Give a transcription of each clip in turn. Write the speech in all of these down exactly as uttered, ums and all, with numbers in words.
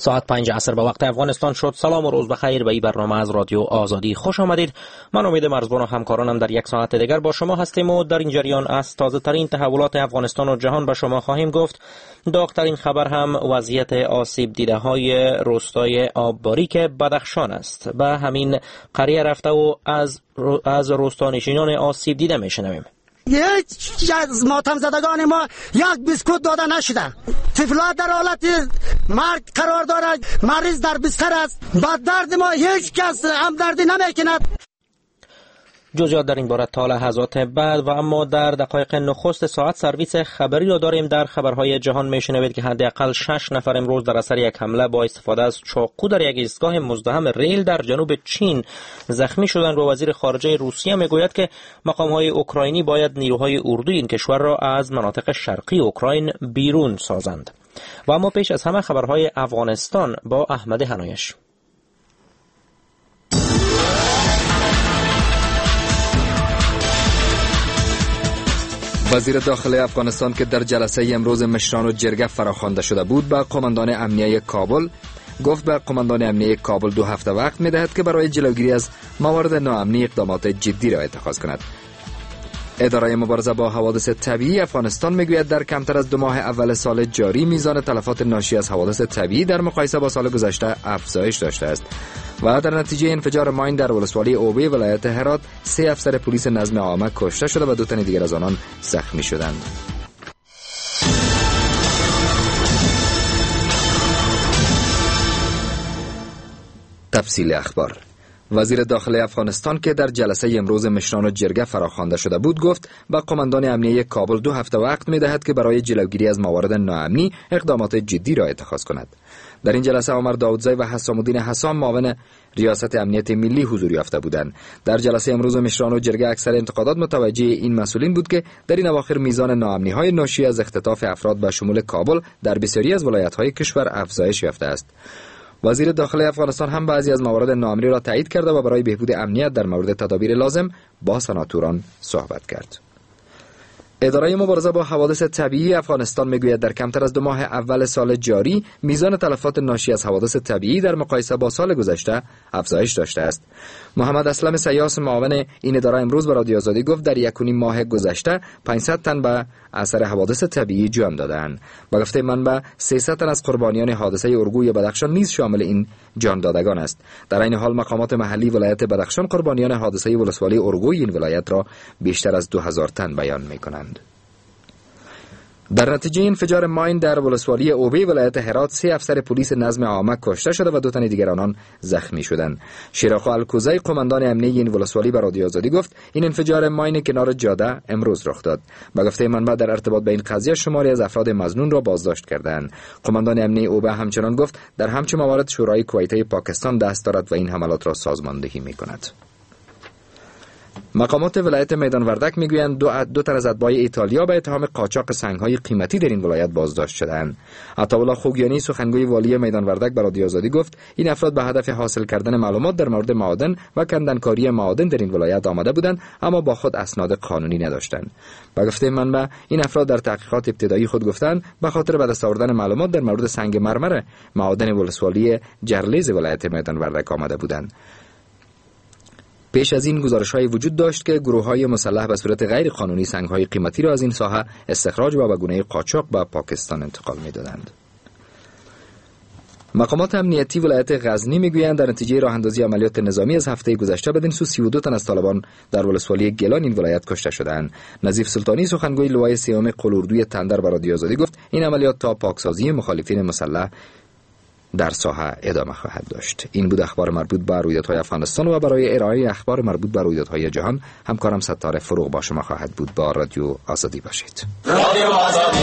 ساعت پنج عصر به وقت افغانستان شد. سلام و روز بخیر به این برنامه از رادیو آزادی خوش آمدید. من امید مرزبان و همکارانم در یک ساعت دیگر با شما هستیم و در این جریان از تازه ترین تحولات افغانستان و جهان به شما خواهیم گفت. داغ‌ترین خبر هم وضعیت آسیب دیده های روستای آبباریک بدخشان است. به همین قریه رفته و از از روستانشینان آسیب دیده میشنویم. یک از ماتم زدگان ما یک بیسکوت داده نشده. طفلات در حالت مرگ قرار دارد. مریض در بستر است. با درد ما هیچ کس همدردی نمیکند. جزئیات در این باره تا لحظات بعد و اما در دقایق نخست ساعت سرویس خبری را داریم. در خبرهای جهان میشنوید که حداقل شش نفر امروز در اثر یک حمله با استفاده از چاقو در یک ایستگاه مزدحم ریل در جنوب چین زخمی شدند و وزیر خارجه روسیه میگوید که مقام‌های اوکراینی باید نیروهای اردوی این کشور را از مناطق شرقی اوکراین بیرون سازند. و اما پیش از همه خبرهای افغانستان با احمد حنایش. وزیر داخلی افغانستان که در جلسه امروز مشران و جرگه فراخوانده شده بود به قماندان امنیه کابل گفت به قماندان امنیه کابل دو هفته وقت می‌دهد که برای جلوگیری از موارد ناامنی اقدامات جدی را اتخاذ کند. اداره مبارزه با حوادث طبیعی افغانستان میگوید در کمتر از دو ماه اول سال جاری میزان تلفات ناشی از حوادث طبیعی در مقایسه با سال گذشته افزایش داشته است و در نتیجه انفجار ماین در ولسوالی اوبی ولایت هرات سه افسر پلیس نظم عامه کشته شده و دو تن دیگر از آنان زخمی شدند. تفصیل اخبار. وزیر داخلی افغانستان که در جلسه امروز مشران و جرگه فراخوانده شده بود گفت به قماندان امنیه کابل دو هفته وقت می‌دهد که برای جلوگیری از موارد ناامنی اقدامات جدی را اتخاذ کند. در این جلسه عمر داودزی و حسام الدین حسام معاون ریاست امنیت ملی حضور یافته بودند. در جلسه امروز مشران و جرگه اکثر انتقادات متوجه این مسئولین بود که در این اواخر میزان ناامنی‌های ناشی از اختطاف افراد به شمول کابل در بسیاری از ولایت‌های کشور افزایش یافته است. وزیر داخلی افغانستان هم بعضی از موارد ناامنی را تایید کرده و برای بهبود امنیت در مورد تدابیر لازم با سناتوران صحبت کرد. اداره مبارزه با حوادث طبیعی افغانستان میگوید در کمتر از دو ماه اول سال جاری میزان تلفات ناشی از حوادث طبیعی در مقایسه با سال گذشته افزایش داشته است. محمد اسلم سیاس معاون این اداره امروز به رادیو آزادی گفت در یک و نیم ماه گذشته پانصد تن به اثر حوادث طبیعی جان دادند. با گفته منبع سیصد تن از قربانیان حادثه اورگوی بدخشان نیز شامل این جان دادگان است. در این حال مقامات محلی ولایت بدخشان قربانیان حادثه ولسوالی اورگوی این ولایت را بیشتر از دو هزار تن بیان می‌کنند. در نتیجه انفجار ماین در ولسوالی اوبی ولایت هرات سه افسر پلیس نظم عامه کشته شده و دو تن دیگر آنان زخمی شدند. شیراخ الکوزی قماندان امنیه این ولسوالی به رادیو آزادی گفت این انفجار ماین کنار جاده امروز رخ داد. به گفته منبع در ارتباط به این قضیه شماری از افراد مظنون را بازداشت کردند. قماندان امنیه اوبی همچنان گفت در همچین موارد شورای کویته پاکستان دست دارد و این حملات را سازماندهی می‌کند. مقامات ولایت میدان وردک میگویند دو, دو تن از اتباع ایتالیا به اتهام قاچاق سنگ‌های قیمتی در این ولایت بازداشت شدند. عطاالله خوگیانی سخنگوی والی میدان وردک به رادیو آزادی گفت این افراد به هدف حاصل کردن معلومات در مورد معادن و کندنکاری معادن در این ولایت آمده بودند اما با خود اسناد قانونی نداشتند. به گفته منبع این افراد در تحقیقات ابتدایی خود گفتند به خاطر به دست آوردن معلومات در مورد سنگ مرمر معادن ولسوالی جرلیز ولایت میدان وردک آمده بودند. پیش از این گزارش‌های وجود داشت که گروه‌های مسلح به صورت غیر قانونی سنگ‌های قیمتی را از این ساحه استخراج و به گونه قاچاق به پاکستان انتقال می‌دادند. مقامات امنیتی ولایت غزنی میگویند در نتیجه راه‌اندازی عملیات نظامی از هفته گذشته بدین سو سی و دو تن از طالبان در ولسوالی گیلان این ولایت کشته شدند. نظیف سلطانی سخنگوی لوای سیام قلاردوی تندر به رادیو آزادی گفت این عملیات تا پاکسازی مخالفین مسلح در ساحه ادامه خواهد داشت. این بود اخبار مربوط به رویدادهای افغانستان و برای ارائه اخبار مربوط به رویدادهای جهان همکارم ستاره فروغ با شما خواهد بود. با رادیو آزادی باشید. رادیو آزادی.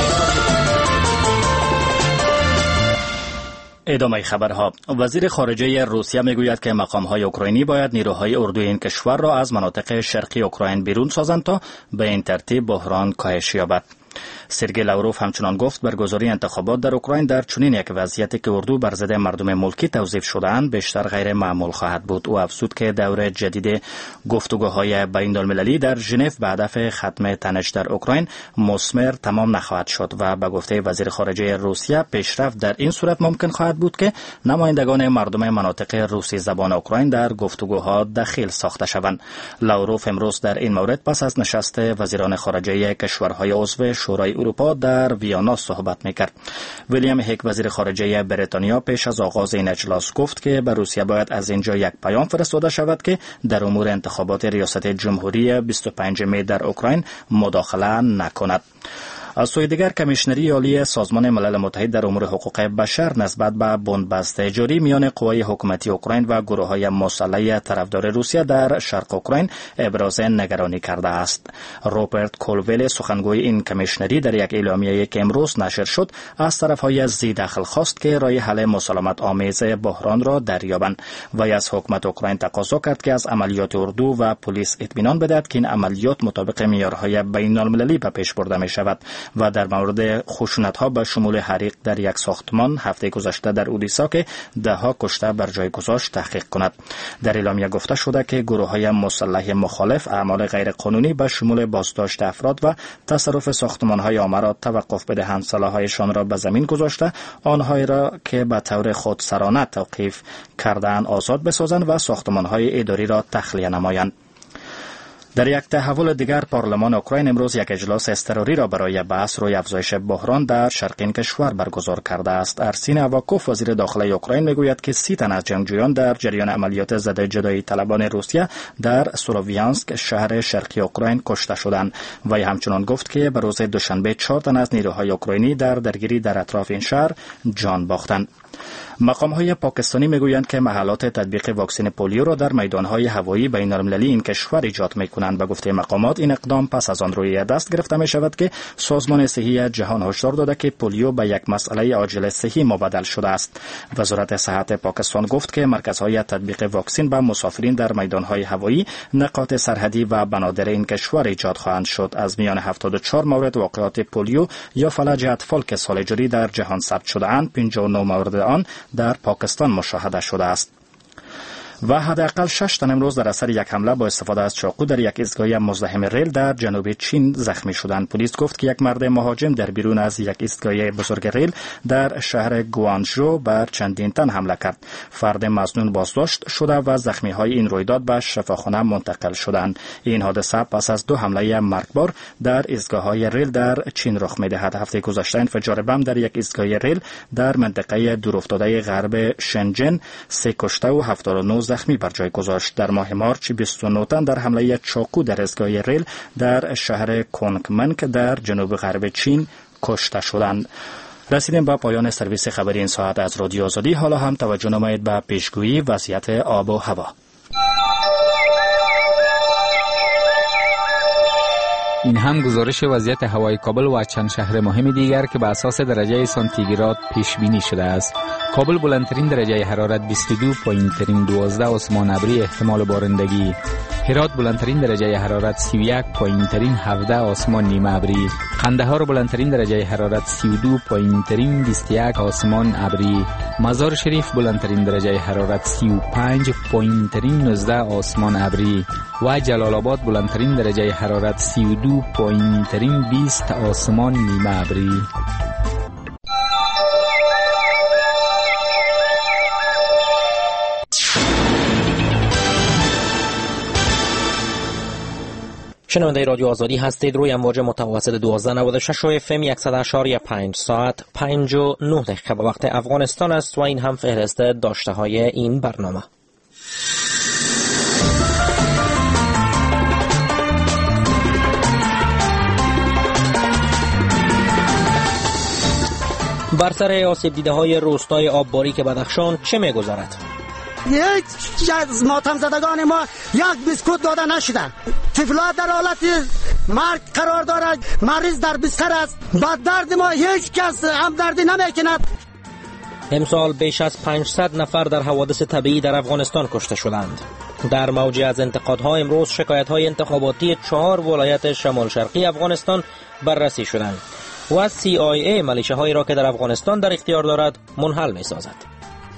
ادامه خبرها. وزیر خارجه روسیه میگوید که مقام‌های اوکراینی باید نیروهای اردوی این کشور را از مناطق شرقی اوکراین بیرون سازند تا به این ترتیب بحران کاهش یابد. سرگئی لاوروف همچنان گفت برگزاری انتخابات در اوکراین در چنین یک وضعیتی که اردو بر ضد مردم ملکی توظیف شده‌اند بیشتر غیر معمول خواهد بود. او افزود که دور جدید گفتگوهای بین المللی در ژنو به هدف ختم تنش در اوکراین مثمر تمام نخواهد شد و به گفته وزیر خارجه روسیه پیشرفت در این صورت ممکن خواهد بود که نمایندگان مردم مناطق روسی زبان اوکراین در گفتگوها دخیل ساخته شوند. لاوروف امروز در این مورد پس از نشست وزیران خارجه کشورهای عضو شورای اروپا در ویانا صحبت میکرد. ویلیام هیک وزیر خارجه بریتانیا پیش از آغاز این اجلاس گفت که به روسیه باید از اینجا یک پیام فرستاده شود که در امور انتخابات ریاست جمهوری بیست و پنجم می در اوکراین مداخله نکند. از سوی دیگر کمیشنری عالی سازمان ملل متحد در امور حقوق بشر نسبت به بنبست جاری میان قوای حکومتی اوکراین و گروه‌های مسلح طرفدار روسیه در شرق اوکراین ابراز نگرانی کرده است. روبرت کولویل سخنگوی این کمیشنری در یک اعلامیه‌ای که امروز نشر شد از طرف‌های ذی دخل خواست که راه حل مسالمت آمیز بحران را دریابند و از حکومت اوکراین تقاضا کرد که از عملیات اردو و پلیس اطمینان بدهد که این عملیات مطابق معیارهای بین‌المللی به پیش برده می‌شود و در مورد خشونت‌ها به شمول حریق در یک ساختمان هفته گذشته در اودیسا که ده ها کشته بر جای گذاشت تحقیق کند. در اعلامیه گفته شده که گروه‌های مسلح مخالف اعمال غیرقانونی به شمول بازداشت افراد و تصرف ساختمان‌های عامه را توقف بدهند، سلاح‌هایشان را به زمین گذاشته آنهایی را که به طور خودسرانه توقیف کرده‌اند آزاد بسازند و ساختمان‌های اداری را تخلیه نمایند. در یک تحول دیگر پارلمان اوکراین امروز یک اجلاس اضطراری را برای بحث روی افزایش بحران در شرق این کشور برگزار کرده است. ارسین اواکوف وزیر داخلی اوکراین میگوید که سی تن از جنگجویان در جریان عملیات ضد جدایی طلبان روسیه در سلوویانسک شهر شرقی اوکراین کشته شدند و همچنان گفت که به روز دوشنبه چهار تن از نیروهای اوکراینی در درگیری در اطراف این شهر جان باختند. مقام‌های پاکستانی میگویند که محلات تطبیق واکسن پولیو را در میدان‌های هوایی بین‌المللی این کشور ایجاد می‌کنند. به گفته مقامات این اقدام پس از آن روی دست گرفته می‌شود که سازمان صحی جهان هشدار داده که پولیو به یک مسئله عاجل صحی مبدل شده است. وزارت صحت پاکستان گفت که مرکزهای تطبیق واکسن به مسافرین در میدان‌های هوایی، نقاط سرحدی و بنادر این کشور ایجاد خواهند شد. از میان هفتاد و چهار مورد واقعات پولیو یا فلج اطفال که سال جاری در جهان ثبت شده‌اند، پنجاه و نه مورد آن در پاکستان مشاهده شده است. و حداقل شش تن امروز در اثر یک حمله با استفاده از چاقو در یک ایستگاه مزدحم ریل در جنوب چین زخمی شدند. پلیس گفت که یک مرد مهاجم در بیرون از یک ایستگاه بزرگ ریل در شهر گوانژو بر چندین تن حمله کرد. فرد مظنون بازداشت شده و زخمی های این رویداد به شفاخانه منتقل شدند. این حادثه پس از دو حمله مرگبار در ایستگاه های ریل در چین رخ می‌دهد. هفته گذشته انفجار بم در یک ایستگاه ریل در منطقه دورافتاده غرب شنجن سه کشته و هفتاد و نه زخمی بر جای گذاشت. در ماه مارچ بیست و نه تن در حمله چاقو در ایستگاه ریل در شهر کونگمنگ در جنوب غرب چین کشته شدند. رسیدیم به پایان سرویس خبری این ساعت از رادیو آزادی. حالا هم توجه نمایید به پیشگویی وضعیت آب و هوا. این هم گزارش وضعیت هوای کابل و چند شهر مهم دیگر که به اساس درجه سانتیگراد پیش بینی شده است. کابل بلندترین درجه حرارت بیست و دو، پایینترین دوازده، آسمان ابری، احتمال بارندگی. هرات بلندترین درجه حرارت سی و یک، پایینترین هفده، آسمان نیمه ابری. قندهار بلندترین درجه حرارت سی و دو، پایینترین بیست و یک، آسمان ابری. مزار شریف بلندترین درجه حرارت سی و پنج، پایینترین نوزده، آسمان ابری. و جلال آباد بلندترین درجه حرارت سی و دو، پایینترین بیست، آسمان نیمه ابری. شنونده رادیو آزادی هستید. روی امواج متوسط دوازده نود و شش و اف ام صد و اشاری پنج ساعت پنج و نه دقیقه به وقت افغانستان است و این هم فهرست داشته های این برنامه. بر سر آسیب دیده های روستای آبباری که بدخشان چه می‌گذرد؟ یک از ماتم زدگان ما یک بیسکوت داده نشده. طفلات در حالت مرگ قرار دارد. مریض در بستر است. با درد ما هیچ کس همدردی نمیکند. امسال بیش از پانصد نفر در حوادث طبیعی در افغانستان کشته شدند. در موج از انتقادها امروز شکایت‌های انتخاباتی چهار ولایت شمال شرقی افغانستان بررسی شدند و سی آی ای ملیشه‌هایی را که در افغانستان در اختیار دارد منحل می‌سازد.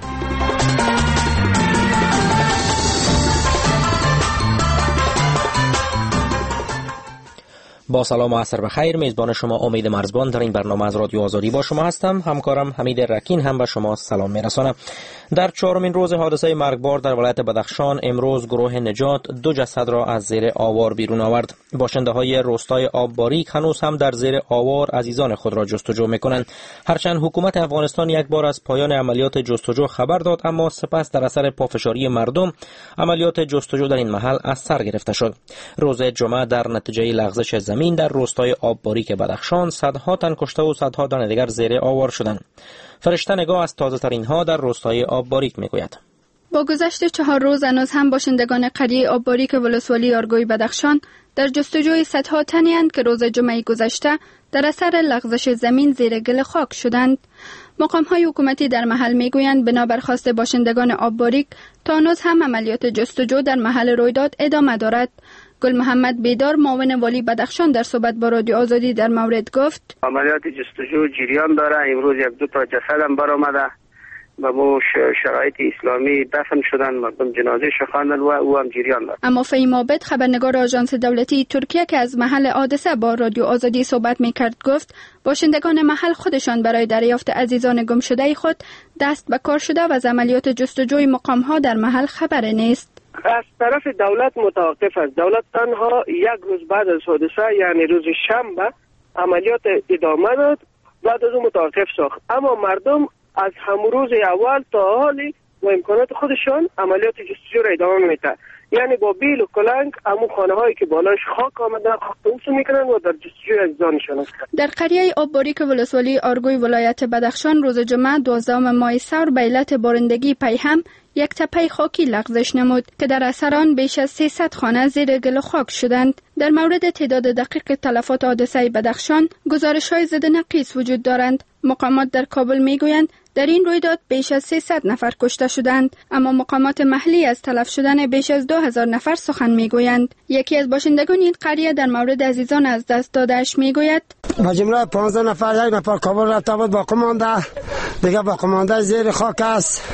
با سلام و عصر بخیر، میزبان شما امید مرزبان در این برنامه از رادیو آزادی با شما هستم. همکارم حمید رکین هم به شما سلام میرسانم. در چهارمین روز حادثه مرگبار در ولایت بدخشان امروز گروه نجات دو جسد را از زیر آوار بیرون آورد. باشنده های روستای آب باریک هنوز هم در زیر آوار عزیزان خود را جستجو میکنند. هرچند حکومت افغانستان یک بار از پایان عملیات جستجو خبر داد، اما سپس در اثر پافشاری مردم عملیات جستجو در این محل از سر گرفته شد. روز جمعه در نتیجه لغزش زمین در روستای آب باریک بدخشان صدها تن کشته و صدها تن دیگر زیر آوار شدند. فرشته نگاه از تازه ترین ها در روستای آب باریک میگوید. با گذشت چهار روز هنوز هم باشندگان قریه آب باریک ولسوالی آرگوی بدخشان در جستجوی صدها تنی اند که روز جمعه گذشته در اثر لغزش زمین زیر گل خاک شدند. مقام های حکومتی در محل میگویند بنابر خواست باشندگان آب باریک تا هنوز هم عملیات جستجو در محل رویداد ادامه دارد. گل محمد بیدار معاون والی بدخشان در صحبت با رادیو آزادی در مورد گفت عملیات جستجو جریان داره. امروز یک دو تا جسد هم برآمده و با شرایط اسلامی دفن شدن، مردم جنازه شخاندن و او هم جریان داره. اما فهیم عابد خبرنگار آژانس دولتی ترکیه که از محل حادثه با رادیو آزادی صحبت میکرد گفت باشندگان محل خودشان برای دریافت عزیزان گم شده خود دست به کار شده و از عملیات جستجوی مقام ها در محل خبر نیست. از طرف دولت متوقف است. دولت تنها یک روز بعد از حادثه یعنی روز شنبه عملیات ادامه داد، بعد از اون متوقف ساخت. اما مردم از همون روز اول تا حالی و امکانات خودشان عملیات جستجو را ادامه میده. یعنی با بیل و کلنگ همون خانه هایی که بالاش خاک آمده خاک میکنن و در جستجوی عزیزانشان هستند. در قریه آب باریک ولسوالی آرگوی ولایت بدخشان روز جمعه دوازدهم ماه سور به علت بارندگی پیهم یک تپه خاکی لغزش نمود که در اثر آن بیش از سیصد خانه زیر گل و خاک شدند. در مورد تعداد دقیق تلفات حادثه بدخشان گزارش‌های ضد نقیص وجود دارند. مقامات در کابل میگویند در این رویداد بیش از سیصد نفر کشته شدند، اما مقامات محلی از تلف شدن بیش از دو هزار نفر سخن میگویند. یکی از باشندگان این قریه در مورد عزیزان از دست داده‌اش میگوید با جمله پانزده نفر یک نفر کابل رفت بود با کمانده، دیگه با کمانده زیر خاک است.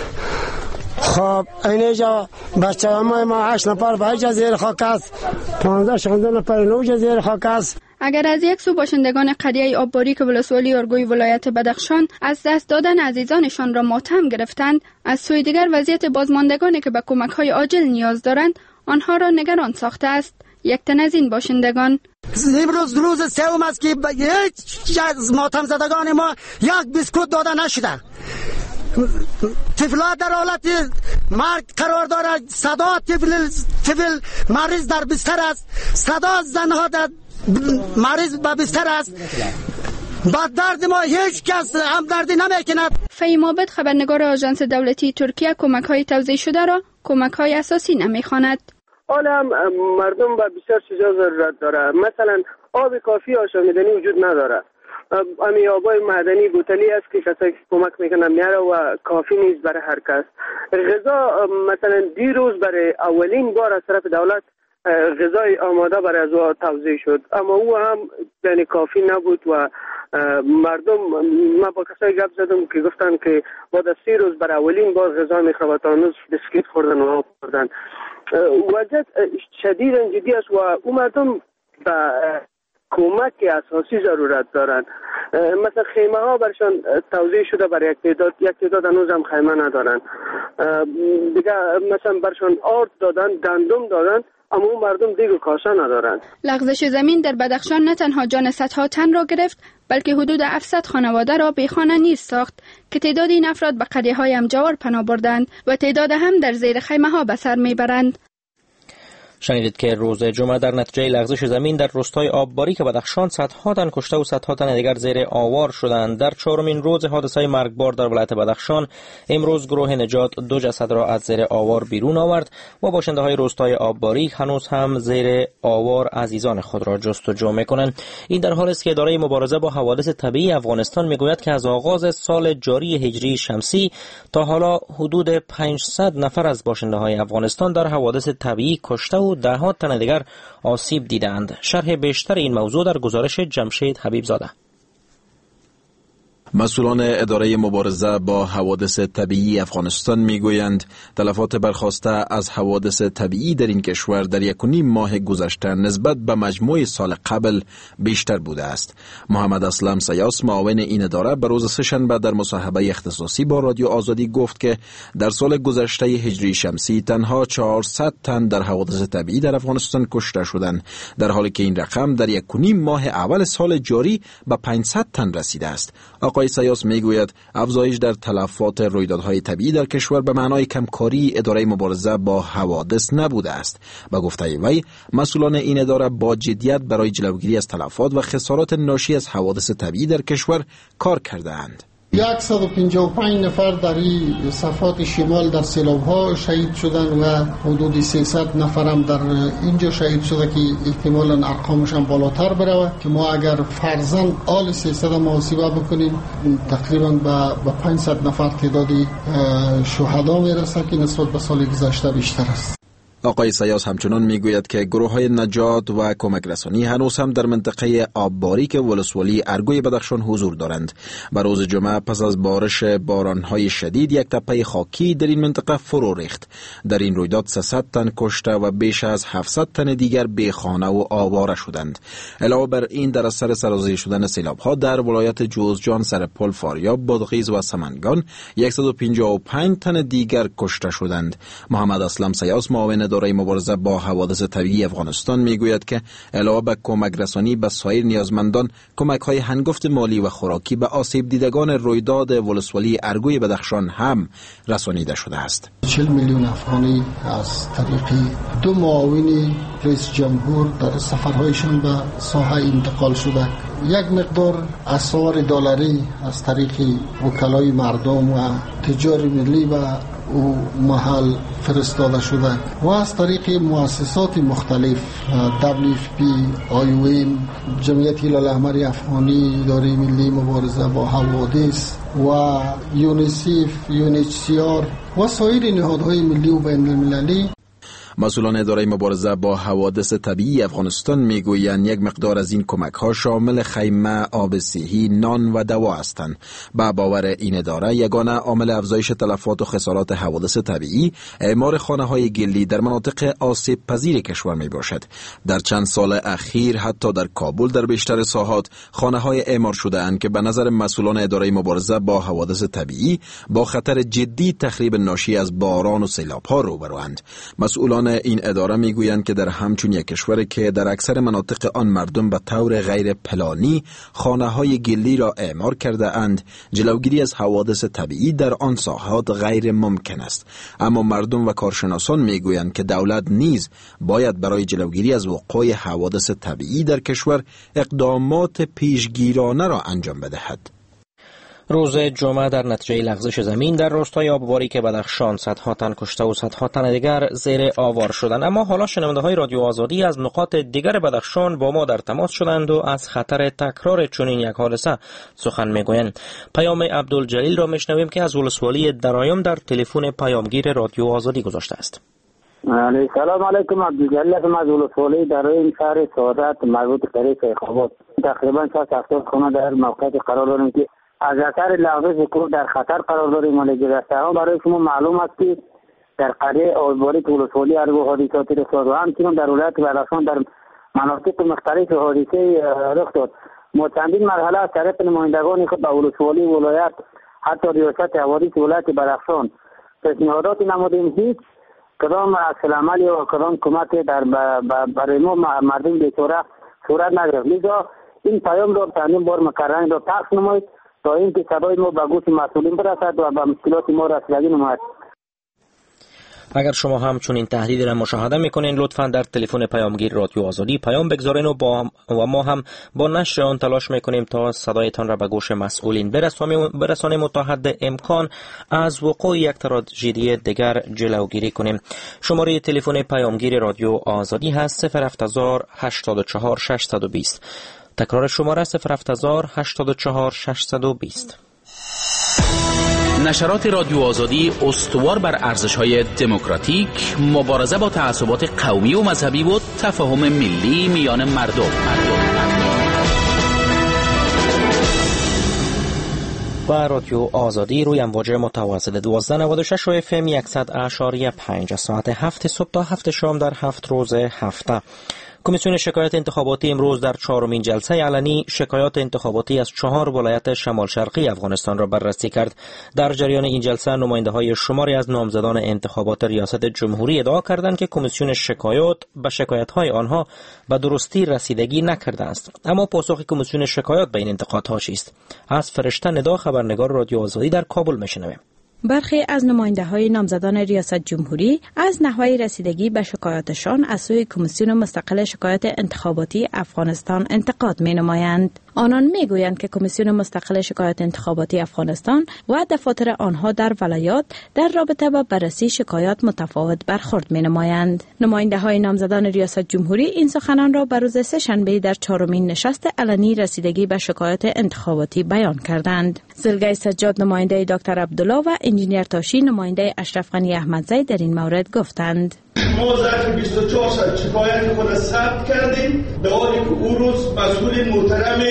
خب اینجا بچه ما ما هشت نفر به اینجا زیر خاک است، پانزده شانزده نفر اینجا زیر خاک است. اگر از یک سو باشندگان قریه آب باریک ولسوالی آرگوی ولایت بدخشان از دست دادن عزیزانشان را ماتم گرفتند، از سوی دیگر وضعیت بازماندگانی که به کمک‌های عاجل نیاز دارند آنها را نگران ساخته است. یک تن از این باشندگان امروز روز سوم است که هیچ از ماتم زدگان ما یک بسکوت داده نشده. طفلات در حالت مرگ قرار دارد. صدا طفل طفل مریض در بستر است، صدا زنها در مریض به بستر است. با درد ما هیچ کس همدردی نمیکند. فهیم عابد خبرنگار آژانس دولتی ترکیه کمک‌های توزیع شده را کمک‌های اساسی نمی‌خواند. حالا مردم به بسیار چیزا ضرورت داره. مثلا آب کافی آشامیدنی وجود نداره. امی آبای معدنی بوتلی است که کسایی کمک میکنن میاره و کافی نیست برای هر کس. غذا مثلا دیروز برای اولین بار از طرف دولت غذای آماده برای از توزیع شد، اما او هم یعنی کافی نبود و مردم، من با کسایی گپ زدم که گفتن که بعد از سی روز برای اولین بار غذا میخوره تا هنوز بسکیت خوردن و آب خوردن. وضعیت شدید جدی است و او مردم به کمک اساسی ضرورت دارند. مثلا خیمه ها برشان توزیع شده برای یک تعداد، یک تعداد هنوز هم خیمه ندارن. دیگه مثلا برشان آرد دادن، گندم دادن، اما اون مردم دیگه کاسه ندارن. لغزش زمین در بدخشان نه تنها جان صدها تن را گرفت، بلکه حدود هفتصد خانواده را بی خانه نیز ساخت که تعداد این افراد به قریه های همجوار پناه بردند و تعداد هم در زیر خیمه ها به سر میبرند. شنیدید که روز جمعه در نتیجه لغزش زمین در روستای آبباریک بدخشان صدها تن کشته و صدها تن دیگر زیر آوار شدند. در چهارمین روز حادثه مرگبار در ولایت بدخشان امروز گروه نجات دو جسد را از زیر آوار بیرون آورد و باشنده های روستای آبباریک هنوز هم زیر آوار عزیزان خود را جستجو میکنند. این در حالی است که اداره مبارزه با حوادث طبیعی افغانستان میگوید که از آغاز سال جاری هجری شمسی تا حالا حدود پانصد نفر از باشنده های افغانستان در حوادث طبیعی کشته و ده ها تن دیگر آسیب دیدند. شرح بیشتر این موضوع در گزارش جمشید حبیب زاده. مسئولان اداره مبارزه با حوادث طبیعی افغانستان میگویند تلفات برخاسته از حوادث طبیعی در این کشور در یک و نیم ماه گذشته نسبت به مجموع سال قبل بیشتر بوده است. محمد اسلم سیاس معاون این اداره به روز سه‌شنبه در مصاحبه اختصاصی با رادیو آزادی گفت که در سال گذشته هجری شمسی تنها چهارصد تن در حوادث طبیعی در افغانستان کشته شدند، در حالی که این رقم در یک و نیم ماه اول سال جاری به پانصد تن رسیده است. آقای سیاس میگوید افزایش در تلفات رویدادهای طبیعی در کشور به معنای کمکاری اداره مبارزه با حوادث نبوده است. به گفته وی مسئولان این اداره با جدیت برای جلوگیری از تلفات و خسارات ناشی از حوادث طبیعی در کشور کار کرده اند. صد و پنجاه و پنج نفر در این صفات شمال در سیلاب‌ها شهید شدند و حدود سیصد نفر هم در اینجا شهید شده که احتمالاً ارقامش هم بالاتر بره که ما اگر فرضاً آل سیصد محاسبه بکنیم تقریباً به پانصد نفر تعدادی شهدا میرسه که نسبت به سال گذشته بیشتر است. آقای سیاس همچنان میگوید که گروه های نجات و کمک رسانی هنوز هم در منطقه آبباریک ولسوالی ارگوی بدخشان حضور دارند. بر روز جمعه پس از بارش بارانهای شدید یک تپه خاکی در این منطقه فرو ریخت. در این رویداد سیصد تن کشته و بیش از هفتصد تن دیگر بی خانه و آواره شدند. علاوه بر این در اثر سرازیر شدن سیلاب‌ها در ولایت جوزجان، سرپل، فاریاب، بادغیس و سمنگان صد و پنجاه و پنج تن دیگر کشته شدند. محمد اسلم سیاس معاون اداره مبارزه با حوادث طبیعی افغانستان میگوید که علاوه بر کمک رسانی به سایر نیازمندان، کمک‌های هنگفت مالی و خوراکی به آسیب دیدگان رویداد ولسوالی ارگوی بدخشان هم رسانیده شده است. چهل میلیون افغانی از طریق دو معاون رئیس جمهور در سفرهایشان به ساحه انتقال شده. یک مقدار اسعار دلاری از طریق وکلای مردم و تجار ملی و او محل فرستاده شده و از طریق مؤسسات مختلف دبلیو اف پی، آی او ام، جمعیت هلال احمر افغانی، اداره ملی مبارزه با حوادث و یونیسف، یو ان اچ سی آر و سایر نهادهای ملی و بین المللی. مسئولان اداره مبارزه با حوادث طبیعی افغانستان میگویند یک مقدار از این کمک ها شامل خیمه، آب صحی، نان و دوا هستند. با باور این اداره یگانه عامل افزایش تلفات و خسارات حوادث طبیعی اعمار خانه های گلی در مناطق آسیب پذیر کشور می باشد. در چند سال اخیر حتی در کابل در بیشتر ساحات خانه های اعمار شده اند که به نظر مسئولان اداره مبارزه با حوادث طبیعی با خطر جدی تخریب ناشی از باران و سیلاب ها روبروند. مسئولان این اداره میگویند که در همچون یک کشور که در اکثر مناطق آن مردم به طور غیر پلانی خانه‌های گلی را اعمار کرده اند، جلوگیری از حوادث طبیعی در آن ساحات غیر ممکن است. اما مردم و کارشناسان میگویند که دولت نیز باید برای جلوگیری از وقوع حوادث طبیعی در کشور اقدامات پیشگیرانه را انجام بدهد. روز جمعه در نتیجه لغزش زمین در روستای آبباریک بدخشان صدها تن کشته و صدها تن دیگر زیر آوار شدند. اما حالا شنونده های رادیو آزادی از نقاط دیگر بدخشان با ما در تماس شدند و از خطر تکرار چنین یک حادثه سخن میگویند. پیام عبدالجلیل را میشنویم که از ولسوالی درایم در تلفن پیامگیر رادیو آزادی گذاشته است. سلام علیکم، عبدالجلیل هستم از ولسوالی درایم شهر سعادت مربوط به شیخ‌آباد. تقریبا شصت هفتاد خانه در موقعیت قرار داریم که از اثر لغزش کوه در خطر قرار داریم. مالک رستوران برای شما معلوم است که در قریه آبباریک ولسوالی ارگو حادثاتی رخ داد و همچنین در ولایت بدخشان در مناطق مختلف حادثه رخ داد. ما چندین مرحله از طریق نمایندگان خود به ولسوالی ولایت حتی ریاست حوادث ولایت بدخشان پیشنهادات نمودیم. هیچ کدام عکس العمل یا کدام کمک در برای ما مردم بیچاره صورت نگرفت. لذا این پیام را چندین بار مکرر را پخش نمایید تا اینکه صدای ما به گوش مسئولین برسد و به مشکلات ما رسیدگی نماید. اگر شما هم چون این تهدید را مشاهده میکنین لطفاً در تلفن پیامگیر رادیو آزادی پیام بگذارین و با و ما هم با نشر آن تلاش میکنیم تا صدایتان را به گوش مسئولین برسانیم و تا حد امکان از وقوع یک تراژدی دیگر جلوگیری کنیم. شماره تلفن پیامگیر رادیو آزادی هست صفر هفت هزار هشتاد و چهار ششصد و بیست. تکرار شماره صفر هفت هزار هشتاد و چهار ششصد و بیست. نشرات رادیو آزادی استوار بر ارزش‌های دموکراتیک، مبارزه با تعصبات قومی و مذهبی و تفاهم ملی میان مردم. و رادیو آزادی روی امواج متوسط دوازده نود و شش و اف ام صد اشاری پنج ساعت هفت صبح تا هفت شام در هفت روز هفته. کمیسیون شکایات انتخاباتی امروز در چهارمین جلسه علنی شکایات انتخاباتی از چهار ولایت شمال شرقی افغانستان را بررسی کرد. در جریان این جلسه نماینده های شماری از نامزدان انتخابات ریاست جمهوری ادعا کردند که کمیسیون شکایات به شکایت های آنها به درستی رسیدگی نکرده است. اما پاسخ کمیسیون شکایات به این انتقادها چیست؟ از فرشته ندا خبرنگار رادیو آزادی در کابل میشنویم. برخی از نماینده‌های نامزدان ریاست جمهوری از نحوه رسیدگی به شکایاتشان از سوی کمیسیون مستقل شکایات انتخاباتی افغانستان انتقاد می‌نمایند. آنان میگویند که کمیسیون مستقل شکایات انتخاباتی افغانستان و دفاتر آنها در ولایات در رابطه با بررسی شکایات متفاوت برخورد می‌نمایند. نماینده‌های نامزدان ریاست جمهوری این سخنان را بر روز سه‌شنبه در چهارمین نشست علنی رسیدگی به شکایات انتخاباتی بیان کردند. زلگی سجاد نماینده دکتر عبدالله و انجینیر تاشی نماینده اشرف غنی احمدزی در این مورد گفتند: ما ظرف بیست و چهار ساعت شکایت خود ثبت کردیم، در حالی که او روز مسئول محترم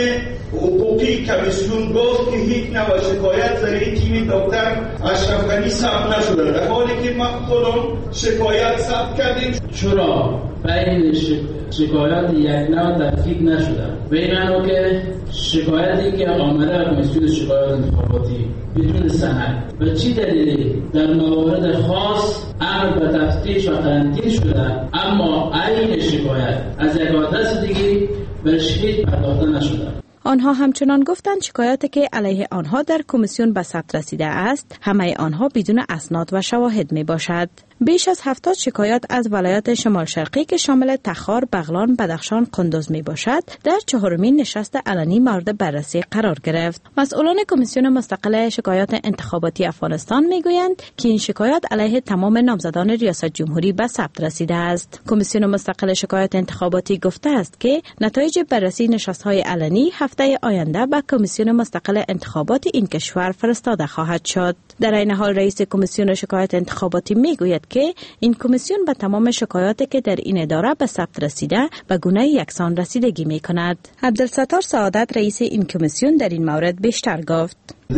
حقوقی کمیسیون گفت که هیچ نوع شکایت در این تیم دکتر اشرف غنی ثبت نشده، در حالی که ما خودمون شکایت ثبت کردیم. چرا بین شکایات یک نوع تفکیک نشده؟ به این معنی که شکایتی که آمده کمیسیون شکایات انتخاباتی بدون سند و چی دلیلی در موارد خاص امر به تفتیش و قرنطینه شده، اما عین شکایت از یک آدرس دیگه بهش هیچ پرداخته نشده. آنها همچنان گفتند شکایاتی که علیه آنها در کمیسیون به ثبت رسیده است همه آنها بدون اسناد و شواهد می باشد. بیش از هفتاد شکایات از ولایات شمال شرقی که شامل تخار، بغلان، بدخشان، قندوز می باشد در چهارمین نشست علنی مورد بررسی قرار گرفت. مسئولان کمیسیون مستقل شکایات انتخاباتی افغانستان می گویند که این شکایات علیه تمام نامزدان ریاست جمهوری به ثبت رسیده است. کمیسیون مستقل شکایات انتخاباتی گفته است که نتایج بررسی نشست‌های علنی هفته آینده به کمیسیون مستقل انتخابات این کشور فرستاده خواهد شد. در این حال رئیس کمیسیون شکایات انتخاباتی می گوید که این کمیسیون به تمام شکایاتی که در این اداره به ثبت رسیده به گونه یکسان رسیدگی می کند. عبدالستار سعادت رئیس این کمیسیون در این مورد بیشتر گفت: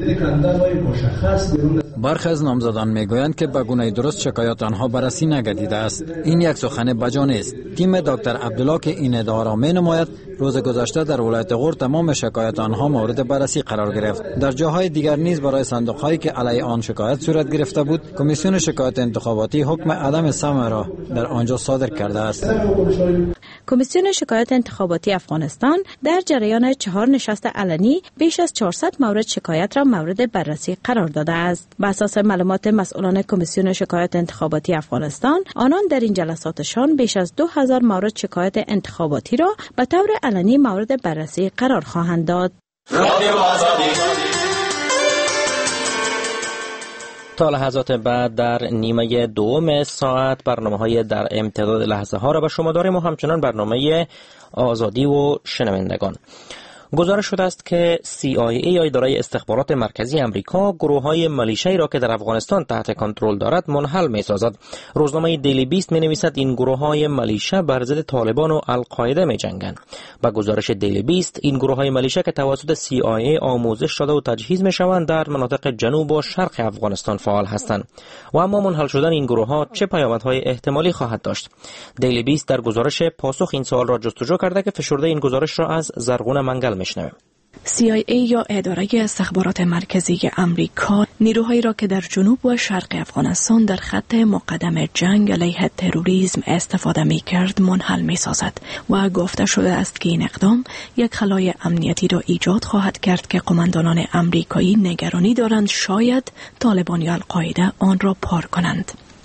برخی از نامزدان میگویند که به گونه درست شکایات آنها بررسی نگردیده است. این یک سخن بجا نیست. تیم دکتر عبدالله که این ادعا را مینماید روز گذشته در ولایت غور تمام شکایات آنها مورد بررسی قرار گرفت. در جاهای دیگر نیز برای صندوق‌هایی که علیه آن شکایت صورت گرفته بود کمیسیون شکایات انتخاباتی حکم عدم سماع را در آنجا صادر کرده است. کمیسیون شکایات انتخاباتی افغانستان در جریان چهار نشست علنی بیش از چهارصد مورد شکایت را مورد بررسی قرار داده است. بر اساس معلومات مسئولان کمیسیون شکایات انتخاباتی افغانستان، آنان در این جلساتشان بیش از دو هزار مورد شکایت انتخاباتی را به طور علنی مورد بررسی قرار خواهند داد. تا لحظات بعد در نیمه دوم ساعت برنامه‌های در امتداد لحظه ها را به شما داریم و همچنان برنامه آزادی و شنوندگان. گزارش شده است که سی آی ای یا اداره استخبارات مرکزی امریکا گروه‌های ملیشه‌ای را که در افغانستان تحت کنترل دارد منحل می‌سازد. روزنامه دیلی بیست می‌نویسد این گروه‌های ملیشه بر ضد طالبان و القاعده می‌جنگند. با گزارش دیلی بیست این گروه‌های ملیشه که توسط سی آی ای آموزش شده و تجهیز می‌شوند در مناطق جنوب و شرق افغانستان فعال هستند. و اما منحل شدن این گروه‌ها چه پیامدهای احتمالی خواهد داشت؟ دیلی بیست در گزارش پاسخ این سوال را جستجو کرده که فشرده این گزارش را از زرغون منگل میشنویم. سی آی ای یا اداره استخبارات مرکزی امریکا نیروهایی را که در جنوب و شرق افغانستان در خط مقدم جنگ علیه تروریسم استفاده می کرد منحل می سازد و گفته شده است که این اقدام یک خلای امنیتی را ایجاد خواهد کرد که قماندانان امریکایی نگرانی دارند شاید طالبان یا القاعده آن را پار کنند.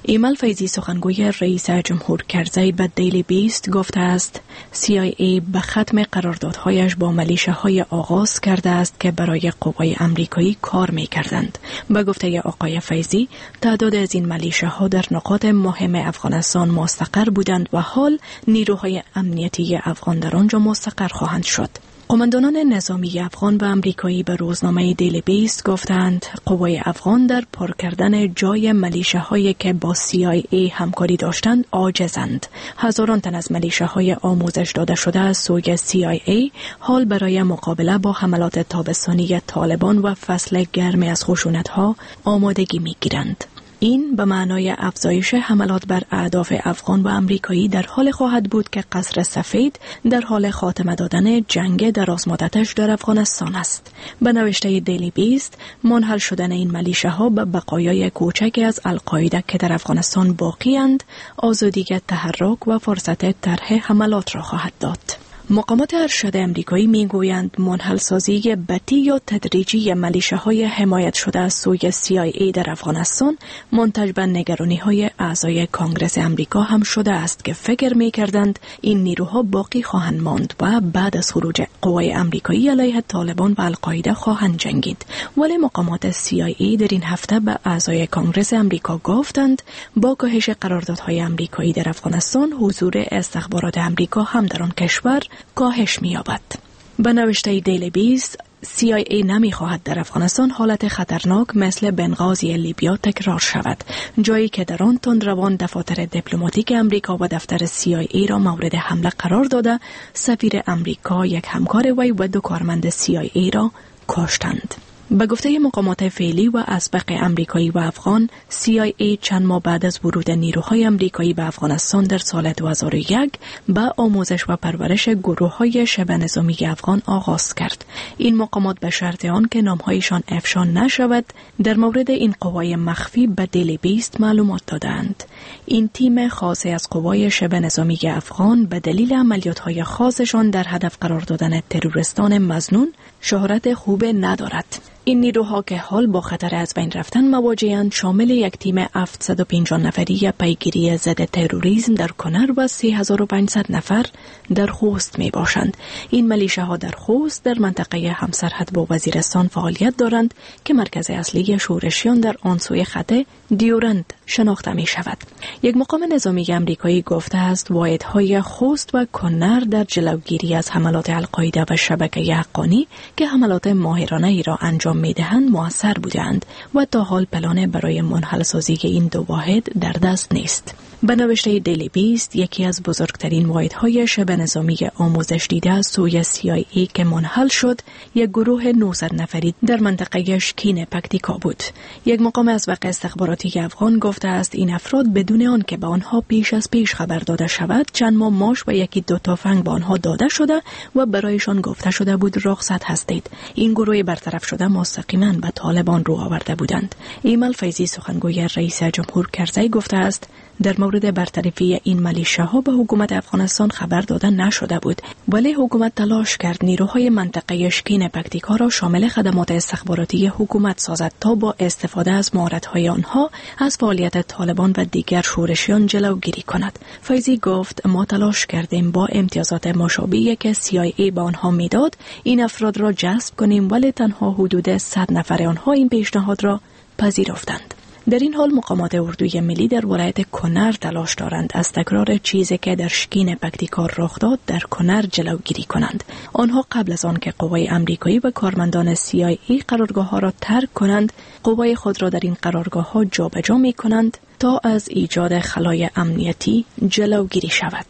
ایمل فیضی سخنگوی رئیس جمهور کرزی به دیلی بیست گفته است سی آی ای به ختم قراردادهایش با ملیشه‌های آغاز کرده است که برای قوای امریکایی کار می‌کردند. به گفته آقای فیضی تعداد از این ملیشه‌ها در نقاط مهم افغانستان مستقر بودند و حال نیروهای امنیتی افغان در آنجا مستقر خواهند شد. قماندانان نظامی افغان و امریکایی به روزنامه دیلی بیست گفتند قوای افغان در پر کردن جای ملیشه‌هایی که با سی آی ای همکاری داشتند عاجزند. هزاران تن از ملیشه‌های آموزش داده شده از سوی سی آی ای حال برای مقابله با حملات تابستانی طالبان و فصل گرم از خشونت‌ها آمادگی می‌گیرند. این به معنای افزایش حملات بر اهداف افغان و امریکایی در حال خواهد بود که قصر سفید در حال خاتمه دادن جنگ درازمدتش در افغانستان است. به نوشته دیلی بیست منحل شدن این ملیشه‌ها به بقایای کوچک از القاعده که در افغانستان باقی اند آزادی تحرک و فرصت طرح حملات را خواهد داد. مقامات ارشد امریکایی میگویند منحل سازی بطی یا تدریجی ملیشه‌های حمایت شده از سوی سی آی ای در افغانستان منتج به نگرانی‌های اعضای کانگرس امریکا هم شده است که فکر می‌کردند این نیروها باقی خواهند ماند و بعد از خروج قوای امریکایی علیه طالبان و القاعده خواهند جنگید. ولی مقامات سی آی ای در این هفته به اعضای کانگرس امریکا گفتند با کاهش قراردادهای امریکایی در افغانستان حضور استخبارات امریکا هم در آن کشور کاهش می‌یابد. به نوشته دیلی بیست سی آی ای نمی‌خواهد در افغانستان حالت خطرناک مثل بنغازی لیبیا تکرار شود، جایی که در آن تندروان دفاتر دیپلماتیک امریکا و دفتر سی آی ای را مورد حمله قرار داده، سفیر امریکا، یک همکار وی و دو کارمند سی آی ای را کشتند. به گفته مقامات فعلی و اسبق امریکایی و افغان، سی آی ای چند ماه بعد از ورود نیروهای امریکایی به افغانستان در سال دو هزار و یک به آموزش و پرورش گروه‌های شبه نظامی افغان آغاز کرد. این مقامات به شرط آن که نام‌هایشان افشا نشود، در مورد این قوای مخفی به دیلی بیست معلومات دادند. این تیم خاص از قوای شبه نظامی افغان به دلیل عملیات‌های خاصشان در هدف قرار دادن تروریستان مظنون شهرت خوب ندارد. این نیروها که حال با خطر از بین رفتن مواجه‌اند شامل یک تیم هفتصد و پنجاه نفری پیگیری ضد تروریسم در کنر و سه هزار و پانصد نفر در خوست می باشند. این ملیشه‌ها در خوست در منطقه همسرحد با وزیرستان فعالیت دارند که مرکز اصلی شورشیان در آن سوی خط دیورند شناخته می شود. یک مقام نظامی امریکایی گفته است واحدهای خوست و کنر در جلوگیری از حملات القاعده و شبکه حقانی که حملات ماهرانه ای را انجام می دهند موثر بودند و تا حال پلان برای منحل سازی این دو واحد در دست نیست. به نوشته دیلی بیست یکی از بزرگترین واحدهای شبه نظامی آموزش دیده از سوی سی آی ای که منحل شد یک گروه نهصد نفری در منطقه شکین پکتیکا بود. یک مقام از وقت استخباراتی افغان گفته است این افراد بدون آن که به آنها پیش از پیش خبر داده شود چند ماه ماش و یکی دو تفنگ به آنها داده شده و برایشان گفته شده بود رخصت هستید. این گروه برطرف شده مستقیما به طالبان رو آورده بودند. ایمل فیضی سخنگوی رئیس جمهور کرزی گفته است در مورد برطرفی این ملیشه‌ها به حکومت افغانستان خبر داده نشده بود، ولی حکومت تلاش کرد نیروهای منطقه شکین پکتیکا را شامل خدمات استخباراتی حکومت سازد تا با استفاده از مهارت‌های آنها از فعالیت طالبان و دیگر شورشیان جلوگیری کند. فیضی گفت ما تلاش کردیم با امتیازات مشابهی که سی آی ای به آنها میداد این افراد را جذب کنیم، ولی تنها حدود صد نفر آنها این پیشنهاد را پذیرفتند. در این حال مقامات اردوی ملی در ولایت کنر تلاش دارند از تکرار چیزی که در شکین پکتیکا رخ داد در کنر جلوگیری کنند. آنها قبل از آن که قوای امریکایی و کارمندان سی آی ای قرارگاه‌ها را ترک کنند، قوای خود را در این قرارگاه‌ها جابجا می‌کنند تا از ایجاد خلای امنیتی جلوگیری شود.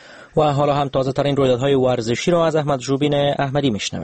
و حالا هم تازه ترین رویدادهای ورزشی را از احمد جوبین احمدی میشنویم.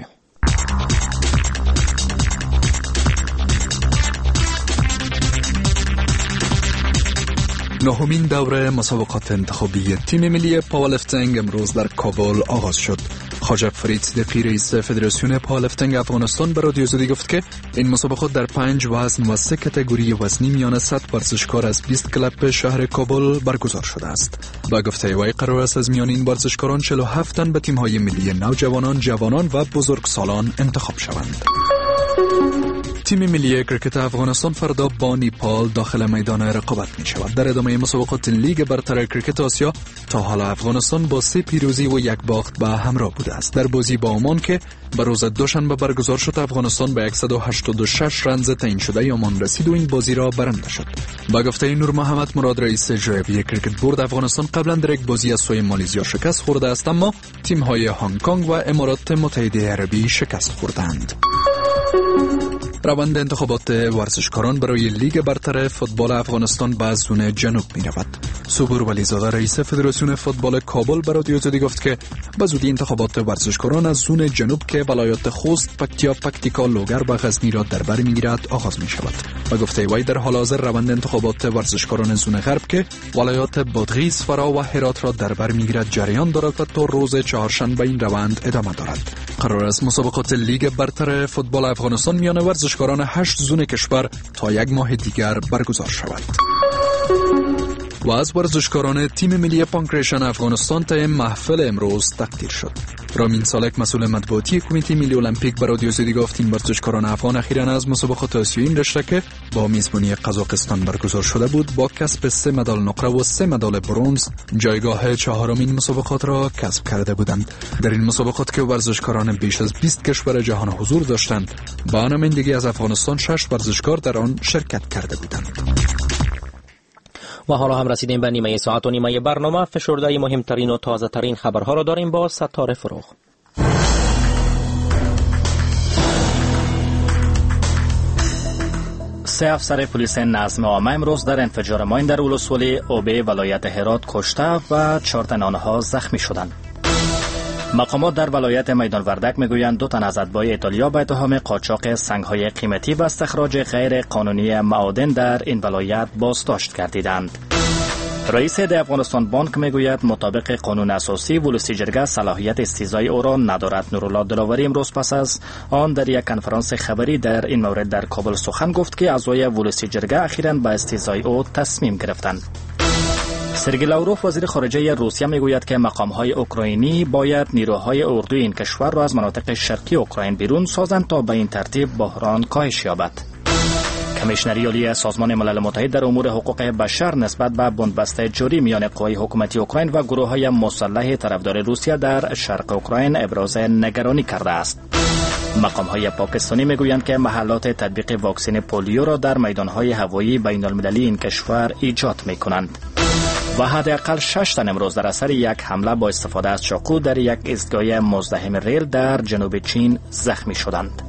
نهمین دوره مسابقات انتخابی تیم ملی پاورلیفتینگ امروز در کابل آغاز شد. حاجب فرید صدیقی رئیس فدراسیون پاورلیفتینگ افغانستان به رادیو آزادی گفت که این مسابقات در پنج وزن و سه کاتگوری وزنی میان صد ورزشکار از بیست کلب شهر کابل برگزار شده است. با گفته وی قرار است از میان این ورزشکاران چهل و هفت تن به تیم‌های ملی نوجوانان، جوانان و بزرگسالان انتخاب شوند. تیم ملی کرکت افغانستان فردا با نیپال داخل میدان رقابت می شود. در ادامه مسابقات لیگ برتر کرکت آسیا تا حالا افغانستان با سه پیروزی و یک باخت به همراه بوده است. در بازی با عمان که به روز دوشنبه برگزار شد، افغانستان به صد و هشتاد و شش رنز تعیین شده عمان رسید و این بازی را برنده شد. با گفته نور محمد مراد رئیس جویبی کرکت بورد افغانستان، قبلا در یک بازی از سوی مالزیا شکست خورده است، اما تیم های هنگ کنگ و امارات متحده عربی شکست خوردند. روند انتخابات ورزشکاران برای لیگ برتر فوتبال افغانستان به زون جنوب می رود. صبور ولیزاده رئیس فدراسیون فوتبال کابل به رادیو زدی گفت که به زودی انتخابات ورزشکاران از زون جنوب که ولایات خوست، پکتیا، پکتیکا، لوگر و غزنی را در بر میگیرد آغاز می شود. و گفته وی در حال حاضر روند انتخابات ورزشکاران زون غرب که ولایات بادغیس، فرا و هرات را در بر میگیرد جریان دارد و تا روز چهارشنبه این روند ادامه دارد. قرار است مسابقات لیگ برتر فوتبال افغانستان میان ورزشکاران هشت زون کشور تا یک ماه دیگر برگزار شود. و از ورزشکاران تیم ملی پانکریشن افغانستان تا محفل امروز تقدیر شد. رامین سالک مسئول مطبوعاتی کمیته ملی المپیک به رادیو زدی گفت این ورزشکاران افغان اخیراً از مسابقات آسیایی این رشته که با میزبانی قزاقستان برگزار شده بود با کسب سه مدال نقره و سه مدال برنز جایگاه چهارمین مسابقات را کسب کرده بودند. در این مسابقات که ورزشکاران بیش از بیست کشور جهان حضور داشتند، با نمایندگی از افغانستان شش ورزشکار در آن شرکت کرده بودند. و حالا هم رسیدیم به نیمه ساعت و نیمه برنامه. فشرده مهمترین و تازه ترین خبرها را داریم با ستاره فروغ. سه افسر پلیس نظم عامه امروز در انفجار ماین در ولسوالی اوبه ولایت هرات کشته و چهار تن آنها زخمی شدند. مقامات در ولایت میدان وردک میگویند دو تن از اتباع ایتالیا به اتهام قاچاق سنگ‌های قیمتی و استخراج غیر قانونی معادن در این ولایت بازداشت گردیدند. رئیس ده افغانستان بانک میگوید مطابق قانون اساسی ولسی جرگه صلاحیت استیضای او را ندارد. نورالله دلاوری امروز پس از آن در یک کنفرانس خبری در این مورد در کابل سخن گفت که اعضای ولسی جرگه اخیراً به استیضای او تصمیم گرفتند. سرگئی لاوروف وزیر خارجه روسیه میگوید که مقام‌های اوکراینی باید نیروهای اردوی این کشور را از مناطق شرقی اوکراین بیرون سازند تا به این ترتیب بحران کاهش یابد. کمیشنری عالی سازمان ملل متحد در امور حقوق بشر نسبت به بندبست جاری میان قوای حکومتی اوکراین و گروه‌های مسلح طرفدار روسیه در شرق اوکراین ابراز نگرانی کرده است. مقام‌های پاکستانی میگویند که محلات تطبیق واکسن پولیو را در میدان‌های هوایی بین‌المللی این کشور ایجاد می‌کنند. و حداقل شش تن امروز در اثر یک حمله با استفاده از چاقو در یک ایستگاه مزدحم ریل در جنوب چین زخمی شدند.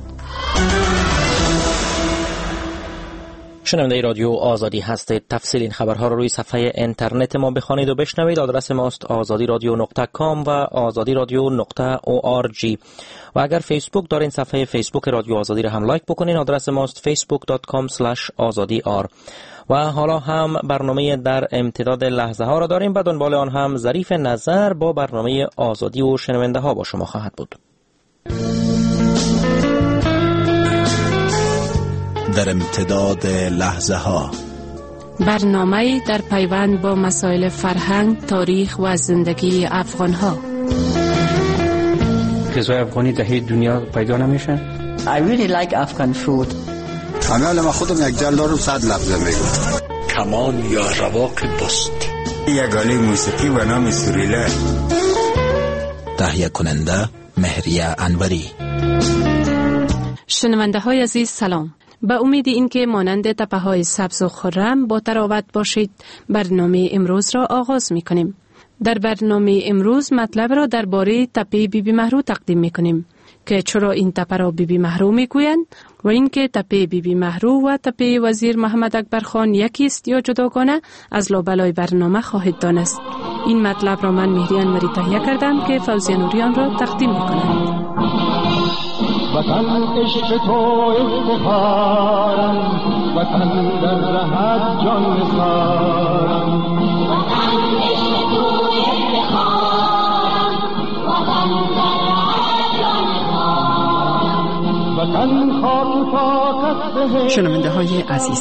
شنونده رادیو آزادی هستید. تفصیل این خبرها را روی صفحه اینترنت ما بخوانید و بشنوید. آدرس ماست آزادی رادیو نقطه کام و آزادی رادیو نقطه او آر جی. و اگر فیسبوک دارین صفحه فیسبوک رادیو آزادی را هم لایک بکنین. آدرس ماست فیسبوک دات کام اسلش آزادی آر. و حالا هم برنامه در امتداد لحظه ها را داریم. به دنبال آن هم ظریف نظر با برنامه آزادی و شنونده ها با شما خواهد بود. در امتداد لحظه ها برنامه در پیوند با مسائل فرهنگ، تاریخ و زندگی افغان ها. غذای افغانی در هیچ دنیا پیدا نمیشه. I really like Afghan food. همه ما خودم یک جل دارم صد لفظه میگم. کمان یا رواق بست. یک آله موسیقی و نام سوریله. تهیه کننده مهریه انوری. شنونده های عزیز سلام. به امید اینکه مانند تپه های سبز و خرم با تراوت باشید، برنامه امروز را آغاز می کنیم. در برنامه امروز مطلب را درباره تپه بی بی مهرو تقدیم می کنیم که چرا این تپه را بی بی مهرو می گویند و اینکه تپه بی بی مهرو و تپه وزیر محمد اکبر خان یکی است یا جداگانه از لابلای برنامه خواهید دانست. این مطلب را من مهری انوری تهیه کردم که فوزیه نوریان را تقدیم می کنم. وطن عشق تو افتخارم، وطن در رهت جان نثارم. وطن عشق تو افتخارم، وطن در رهت جان نثارم. وطن خاک پاک است. شنونده های عزیز،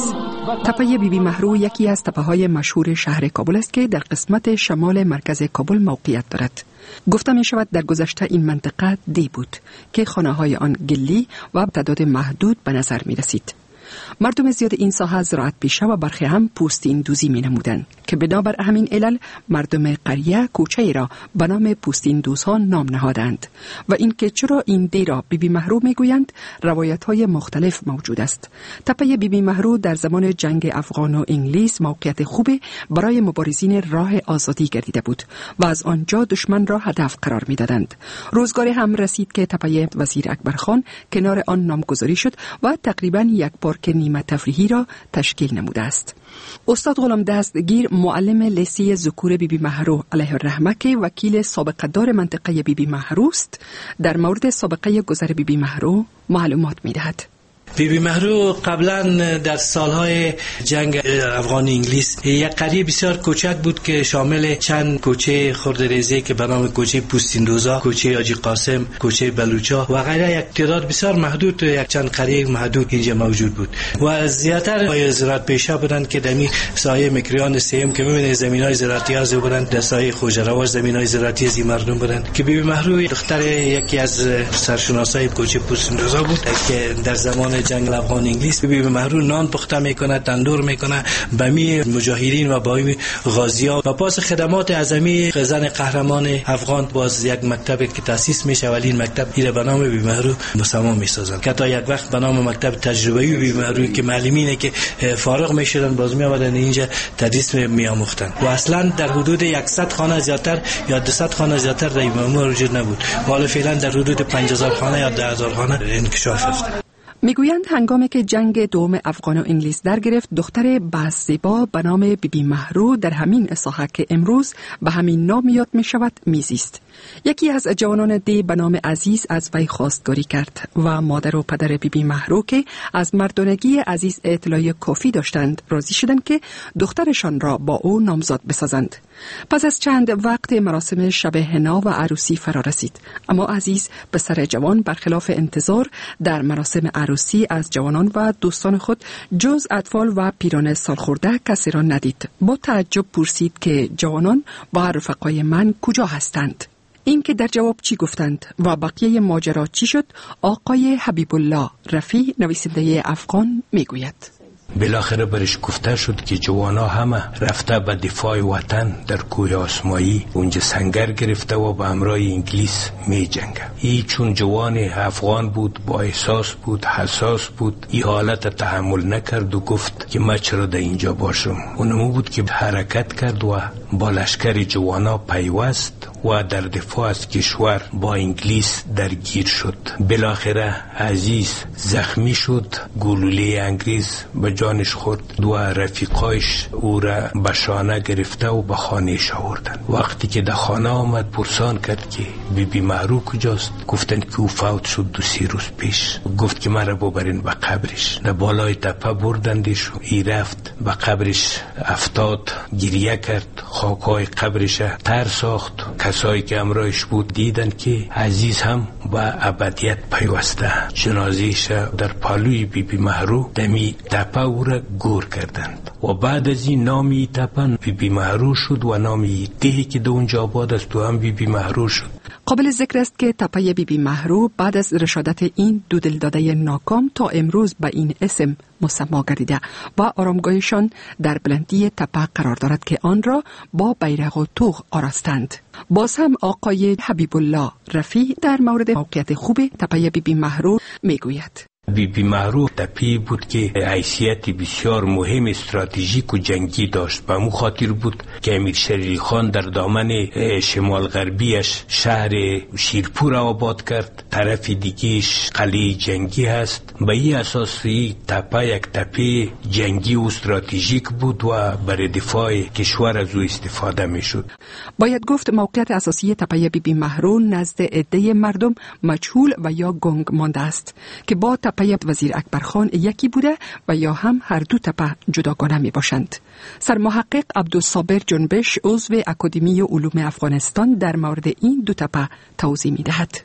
تپه بی بی مهرو یکی از تپه‌های مشهور شهر کابل است که در قسمت شمال مرکز کابل موقعیت دارد. گفته می شود در گذشته این منطقه دی بود که خانه‌های آن گلی و تعداد محدود به نظر می رسید. مردم زیاد این ساحه زراعت پیشه و برخی هم پوستین دوزی می نمودند که بنابر همین علل مردم قریه کوچه را به نام پوستین دوزها نام نهادند و اینکه چرا این دی را بی بی مهرو می گویند روایت های مختلف موجود است. تپه بی بی مهرو در زمان جنگ افغان و انگلیس موقعیت خوبی برای مبارزین راه آزادی گردیده بود و از آنجا دشمن را هدف قرار می دادند. روزگاری هم رسید که تپه وزیر اکبرخان کنار آن نامگذاری شد و تقریبا یک پارک نیمه تفریحی را تشکیل نموده است. استاد غلام دستگیر معلم لیسه ذکور بی بی مهرو علیه الرحمه که وکیل سابقه دار منطقه بی بی مهرو است در مورد سابقه گذر بی بی مهرو معلومات می دهد. بی بی مهرو قبلا در سالهای جنگ افغان انگلیس یک قریه بسیار کوچک بود که شامل چند کوچه خردریزی که به نام کوچه پوستیندوزا، کوچه حاجی قاسم، کوچه بلوچا و غیره یک تعداد بسیار محدود یک چند قریه محدود اینجا موجود بود و زیاتر زراعت پیشه بودند که دمی سایه مکریان سیم که می‌بینید زمینای زراعتی از بودند، در سایه خوجرواش زمینای زراعتی از مردم بودند که بی بی مهرو دختر یکی از سرشناسای کوچه پوستیندوزا بود که در زمان جنگ افغان انگلیس بی بی مهرو نان پخته میکنه، تندور میکنه به می مجاهدین و با غازیان و پاس خدمات اعظمی زن قهرمان افغان باز یک مکتب که تاسیس میشه ولی این مکتب ایره به نام بی بی مهرو مسما میسازن که تا یک وقت به نام مکتب تجربه‌ای بی بی مهرو که معلمینه که فارغ میشدن باز می آمدن اینجا تدریس میآموختن و اصلا در حدود صد خانه زیاتر یا دویست خانه زیاتر در بی بی مهرو وجود نبود. حالا فعلا در حدود پنج هزار خانه یا ده هزار خانه انکشاف یافته. میگویند هنگامی که جنگ دوم افغان و انگلیس در گرفت دختر باززیبا به نام بی بی مهرو در همین ساحه که امروز به همین نام یاد می شود میزیست. یکی از جوانان دی به نام عزیز از وی خواستگاری کرد و مادر و پدر بی بی مهرو که از مردانگی عزیز اطلاع کافی داشتند راضی شدند که دخترشان را با او نامزاد بسازند. پس از چند وقت مراسم شب حنا و عروسی فرا رسید، اما عزیز پسر جوان برخلاف انتظار در مراسم عروسی از جوانان و دوستان خود جز اطفال و پیران سالخورده کسی را ندید. با تعجب پرسید که جوانان و رفقای من کجا هستند؟ این که در جواب چی گفتند و بقیه ماجرا چی شد آقای حبیب الله رفی نویسنده افغان میگوید. بالاخره برش گفته شد که جوانا همه رفته به دفاع وطن در کوه آسمایی اونجا سنگر گرفته و به همراه انگلیس می جنگه. ای چون جوان افغان بود، با احساس بود، حساس بود، ای حالت تحمل نکرد و گفت که من چرا در اینجا باشم. اونمو بود که حرکت کرد و با لشکر جوانا پیوست و در دفاع از کشور با انگلیس درگیر شد. بالاخره عزیز زخمی شد، گلوله انگلیس به جانش خورد و رفیقایش او را به شانه گرفته و به خانهش آوردن. وقتی که در خانه آمد پرسان کرد که بی بی مهرو کجاست؟ گفتن که او فوت شد دو سی روز پیش. گفت که من را ببرین به قبرش. در بالای تپه بردندش و ای رفت به قبرش افتاد، گریه کرد، خاکای قبرش تر ساخت. کسایی که همراهش بود دیدن که عزیز هم به ابدیت پیوسته. جنازه‌اش در پالوی بی بی مهرو دمی تپه او را گور کردند و بعد از این نامی تپن بی بی مهرو شد و نامی دهی که در اونجا آباد است و هم بی بی مهرو شد. قابل ذکر است که تپه بی بی مهرو بعد از رشادت این دو دلداده ناکام تا امروز به این اسم مسما گردیده و آرامگاهشان در بلندی تپه قرار دارد که آن را با بیرق و طوق آراستند. باز هم آقای حبیب الله رفی در مورد موقعیت خوب تپه بی بی مهرو میگوید. بی بی مهرو تپه‌ای بود که حیثیت بسیار مهم استراتژیک و جنگی داشت. به مو خاطر بود که امیر شریعی خان در دامن شمال غربیش شهر شیرپور آباد کرد، طرف دیگهش قلعه جنگی هست. به این اساسی تپه یک تپه جنگی و استراتژیک بود و برای دفاع کشور از او استفاده می شد. باید گفت موقعیت اساسی تپه بی بی مهرو نزد عده مردم مجهول و یا گنگ مانده است که با تپه وزیر اکبرخان یکی بوده و یا هم هر دو تپه جداگانه می باشند. سرمحقق عبدالصابر جنبش عضو اکادمی علوم افغانستان در مورد این دو تپه توضیح می دهد.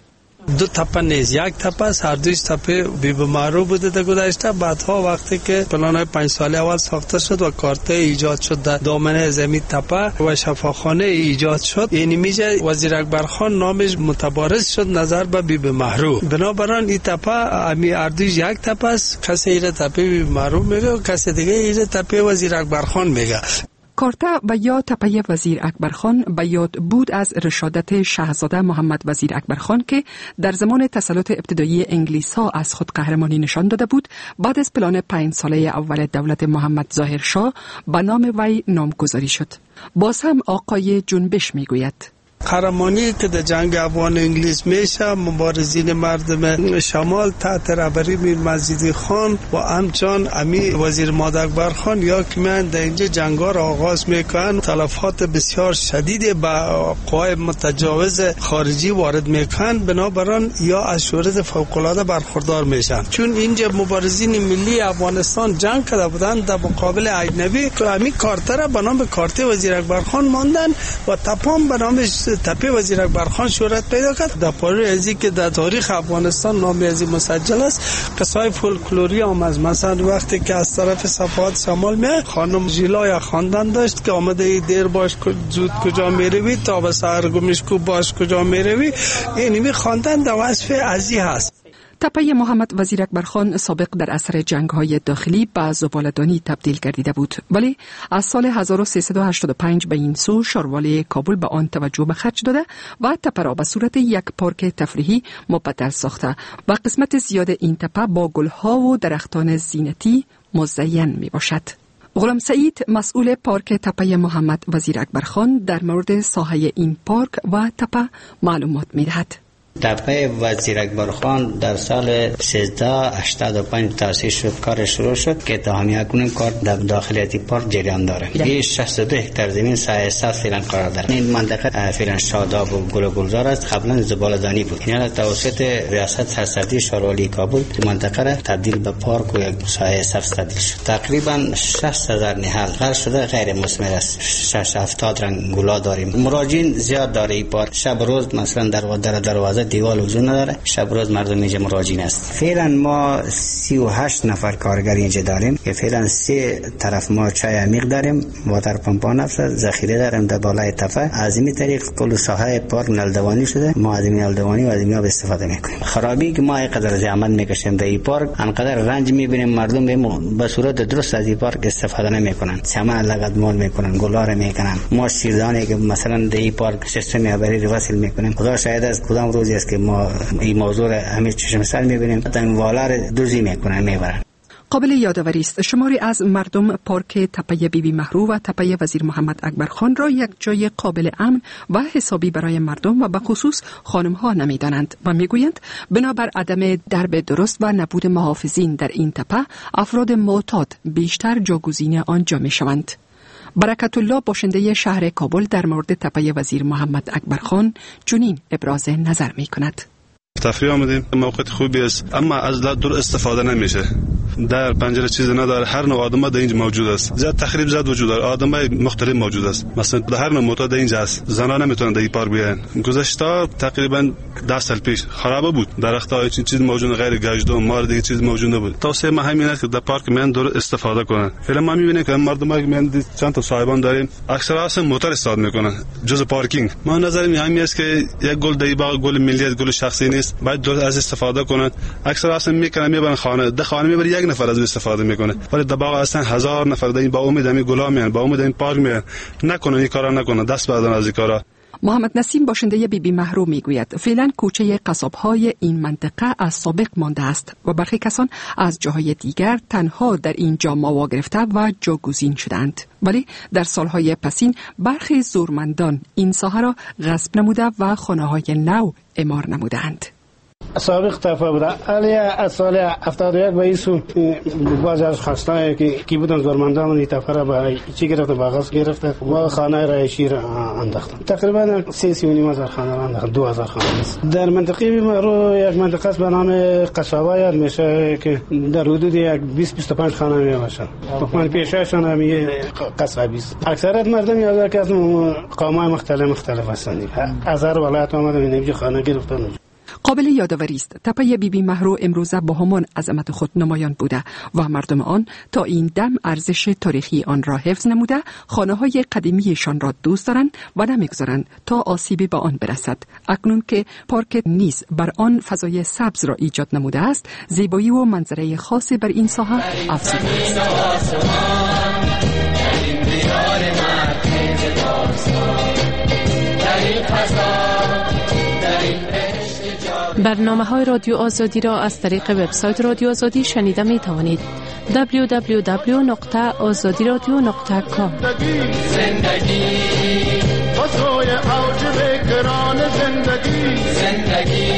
دو تپه نیست، یک تپه است، هر دویش تپه بی بمارو بوده در گذشته. بعدها وقتی که پلان پنج ساله اول ساخته شد و کارته ایجاد شد در دامنه زمین تپه و شفاخانه ایجاد شد، یعنی میشه وزیر اکبر خان نامش متبارز شد نظر به بی بمارو. بنابراین این تپه امی هر دویش یک تپه است، کسی ایره تپه بی بمارو میگه و کسی دیگه ایره تپه وزیر اکبر خان میگه. کارته و یا تپه وزیر اکبرخان به یاد بود از رشادت شاهزاده محمد وزیر اکبرخان که در زمان تسلط ابتدایی انگلیس ها از خود قهرمانی نشان داده بود. بعد از پلان پنج ساله اول دولت محمد ظاهر شاه به نام وی نامگذاری شد. باز هم آقای جنبش میگوید قهرمانی که در جنگ افغان انگلیس میشه، مبارزین مردم شمال تحت رهبری میر مجیدی خان و همچنان امی وزیر مادر اکبر خان یا که من در اینجا جنگا را آغاز میکنن، تلفات بسیار شدید با قوای متجاوز خارجی وارد میکنن، بنابراین یا از شورش فوق العاده برخوردار میشن. چون اینجا مبارزین ملی افغانستان جنگ کرده بودن در مقابل اجنبی که امی کارته را به نام کارته وزیر اکبر خان ماندن و تپام به نام تپه وزیر اکبر خان شهرت پیدا کرد. در پاره ازی که در تاریخ افغانستان نام ازی مسجل است، قصای فولکلوری هم از مثلا وقتی که از طرف صفات شمال می خانم ژیلا یا خواندن داشت که آمده دیر باش زود کجا میروی تا به سحر گمش کو باش کجا میروی، این می خواندن در وصف ازی هست. تپه محمد وزیر اکبرخان سابق در اثر جنگ‌های داخلی به زباله‌دانی تبدیل گردیده بود، ولی از سال هزار و سیصد و هشتاد و پنج به این سو شاروالی کابل به آن توجه به خرج داده و تپه را به صورت یک پارک تفریحی مبدل ساخته و قسمت زیاد این تپه با گل‌ها و درختان زینتی مزین می باشد. غلام سعید مسئول پارک تپه محمد وزیر اکبرخان در مورد ساحه این پارک و تپه معلومات می دهد. تپه وزیر اکبرخان در سال سیزده هشتاد و پنج تأسیس شد، کار شروع شد که تا همین اکنون کار در داخلیتی پارک جریان داره. این شصت و دو هکتار زمین سایه سبز فعلا قرار داره. این منطقه فعلا شاداب و گل و گلزار است، قبلا زباله‌دانی بود. این توسط ریاست سرسبزی شاروالی کابل منطقه را تبدیل به پارک و یک سایه سبز تبدیل شد. تقریبا شصت هزار نهال قرار شده غیر مثمر است. شصت هفتاد رنگ گلا داریم. مراجعین زیاد داره این پارک. شب روز مثلا در در دروازه دیوال وجود نداره، شب روز مردم اینجا مراجعین است. فعلا ما سی و هشت نفر کارگر اینجا داریم که فعلا سه طرف ما چای عمیق داریم، واتر پمپ نفت ذخیره داریم در بالای تپه. از این طریق کل ساحه پارک نلدوانی شده، ما از این نلدوانی و از این آب استفاده میکنیم. خرابی که ما اینقدر زحمت میکشیم در این پارک، انقدر رنج میبینیم مردم به صورت درست از این پارک استفاده نمیکنن، سامان لگد مال میکنن، گلار میکنن. ما شیردانی که مثلا در این پارک سیستم آبری وصل میکنیم، خدا شاید از کدام روزی است که ما این موضوع همه چشم سر میبینیم، دنگوالار دوزی میکنن میبرن. قابل یادآوری است شماری از مردم پارک تپه بی بی مهرو و تپه وزیر محمد اکبرخان را یک جای قابل امن و حسابی برای مردم و به خصوص خانم ها نمیدانند و میگویند بنابر عدم درب درست و نبود محافظین در این تپه، افراد معتاد بیشتر جاگزین آنجا میشوند. برکت الله باشنده شهر کابل در مورد تپه وزیر محمد اکبرخان چنین ابراز نظر می کند. تفریح آمدیم، موقع خوبی است اما از دور استفاده نمیشه. در پنجره چیز نداره، هر نوع آدم در اینجا موجود است. زیاد تخریب زیاد وجود داره، آدمای مختلف موجود است. مثلا در هر نوع معتاد اینجا است. زنان نمیتونن در این پارک بیان. گذشته تقریبا ده سال پیش خراب بود، درخت‌ها هیچ چیز موجود غیر گشتم مار دیگه چیز موجود نبود. توصیه ما همین است که در پارک من دور استفاده کنن. فعلا ما میبینیم که مردم که من چند تا صاحبان داریم اکثر اصلا موتور استفاده میکنن جز پارکینگ. ما نظرم همین است که یک گل در باغ گل ملیت گل شخصی نیست، باید دور از استفاده کنن. اکثر اصلا میکنن میبرن خانه، ده خانه میبره یک نفر از استفاده میکنه، ولی در باغ اصلا هزار نفر در این با امید همین گلا میان، با امید این پارک میان. نکنن این کارا، نکنن، دست بردارن از این کارا. محمد نسیم باشنده بی بی مهرو میگوید فعلا کوچه قصاب‌های این منطقه از سابق مانده است و برخی کسان از جاهای دیگر تنها در این جا ماوا گرفته و جاگزین شدند، ولی در سالهای پسین برخی زورمندان این ساحه را غصب نموده و خانه‌های نو اعمار نمودند. سابق تفا بوده، علی از سال هفتاد و یک به ایسو بعضی از خواستایی که کی بودن زورمندان این تفا را به چی گرفته، به غصب گرفته و خانه رایشی را انداختن. تقریبا سه سی و نیم هزار خانه را انداختن، دو هزار خانه است. در منطقه رو یک منطقه است به نام قصابه یاد میشه که در حدود یک بیست بیست و پنج خانه می باشه. من پیششان هم قصابی است. اکثریت مردم یاد که از قوم‌های مختلف مختلف هستند. از هر ولایت آمدن اینجا خانه گرفتن. قابل یادآوری است تپه بی بی مهرو امروزه با همان عظمت خود نمایان بوده و مردم آن تا این دم ارزش تاریخی آن را حفظ نموده، خانه‌های قدیمیشان را دوست دارند و نمیگذارند تا آسیبی به آن برسد. اکنون که پارک نیز بر آن فضای سبز را ایجاد نموده است، زیبایی و منظره خاصی بر این ساحه افزوده است. برنامه های رادیو آزادی را از طریق وبسایت رادیو آزادی شنیده می توانید. دبلیو دبلیو دبلیو نقطه آزادی رادیو نقطه کام. زندگی بسوی اوج بکران زندگی زندگی.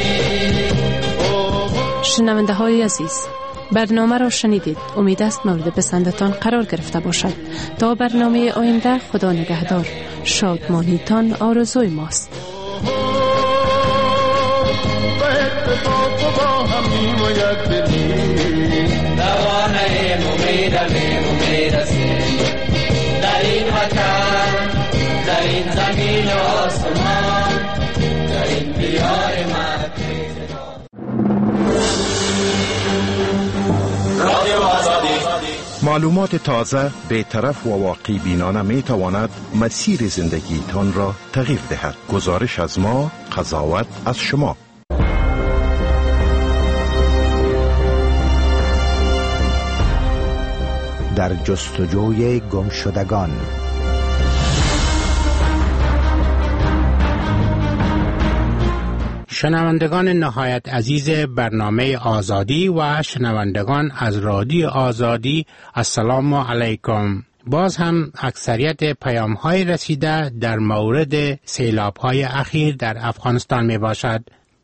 شنونده های عزیز، برنامه را شنیدید. امید است مورد پسندتان قرار گرفته باشد. تا برنامه آینده، خدا نگهدار. شادمانیتان آرزوی ماست. دوانه ممیده میرسه در این وطن، در این زمین آسمان، در این دیار مکه. رادیو آزادی، معلومات تازه، بی‌طرف و واقعی بینانه می تواند مسیر زندگیتان را تغییر دهد. گزارش از ما، قضاوت از شما. در جستجوی گمشدگان. شنوندگان نهایت عزیز برنامه آزادی و شنوندگان از رادیو آزادی، السلام علیکم. باز هم اکثریت پیام های رسیده در مورد سیلاب های اخیر در افغانستان می باشد.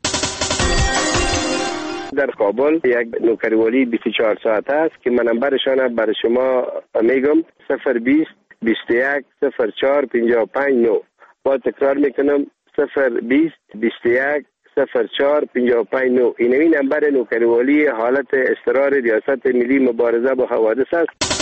در کابل یک نوکریوالی بیست و چهار ساعته است که من نمبرشان برای شما میگم: صفر بیست بیست و یک صفر چهار پنجاه و پنج نه. با تکرار میکنم: صفر بیست بیست و یک صفر چهار پنجاه و پنج نه. این این نمبر نوکریوالی حالت اضطرار ریاست ملی مبارزه با حوادث است.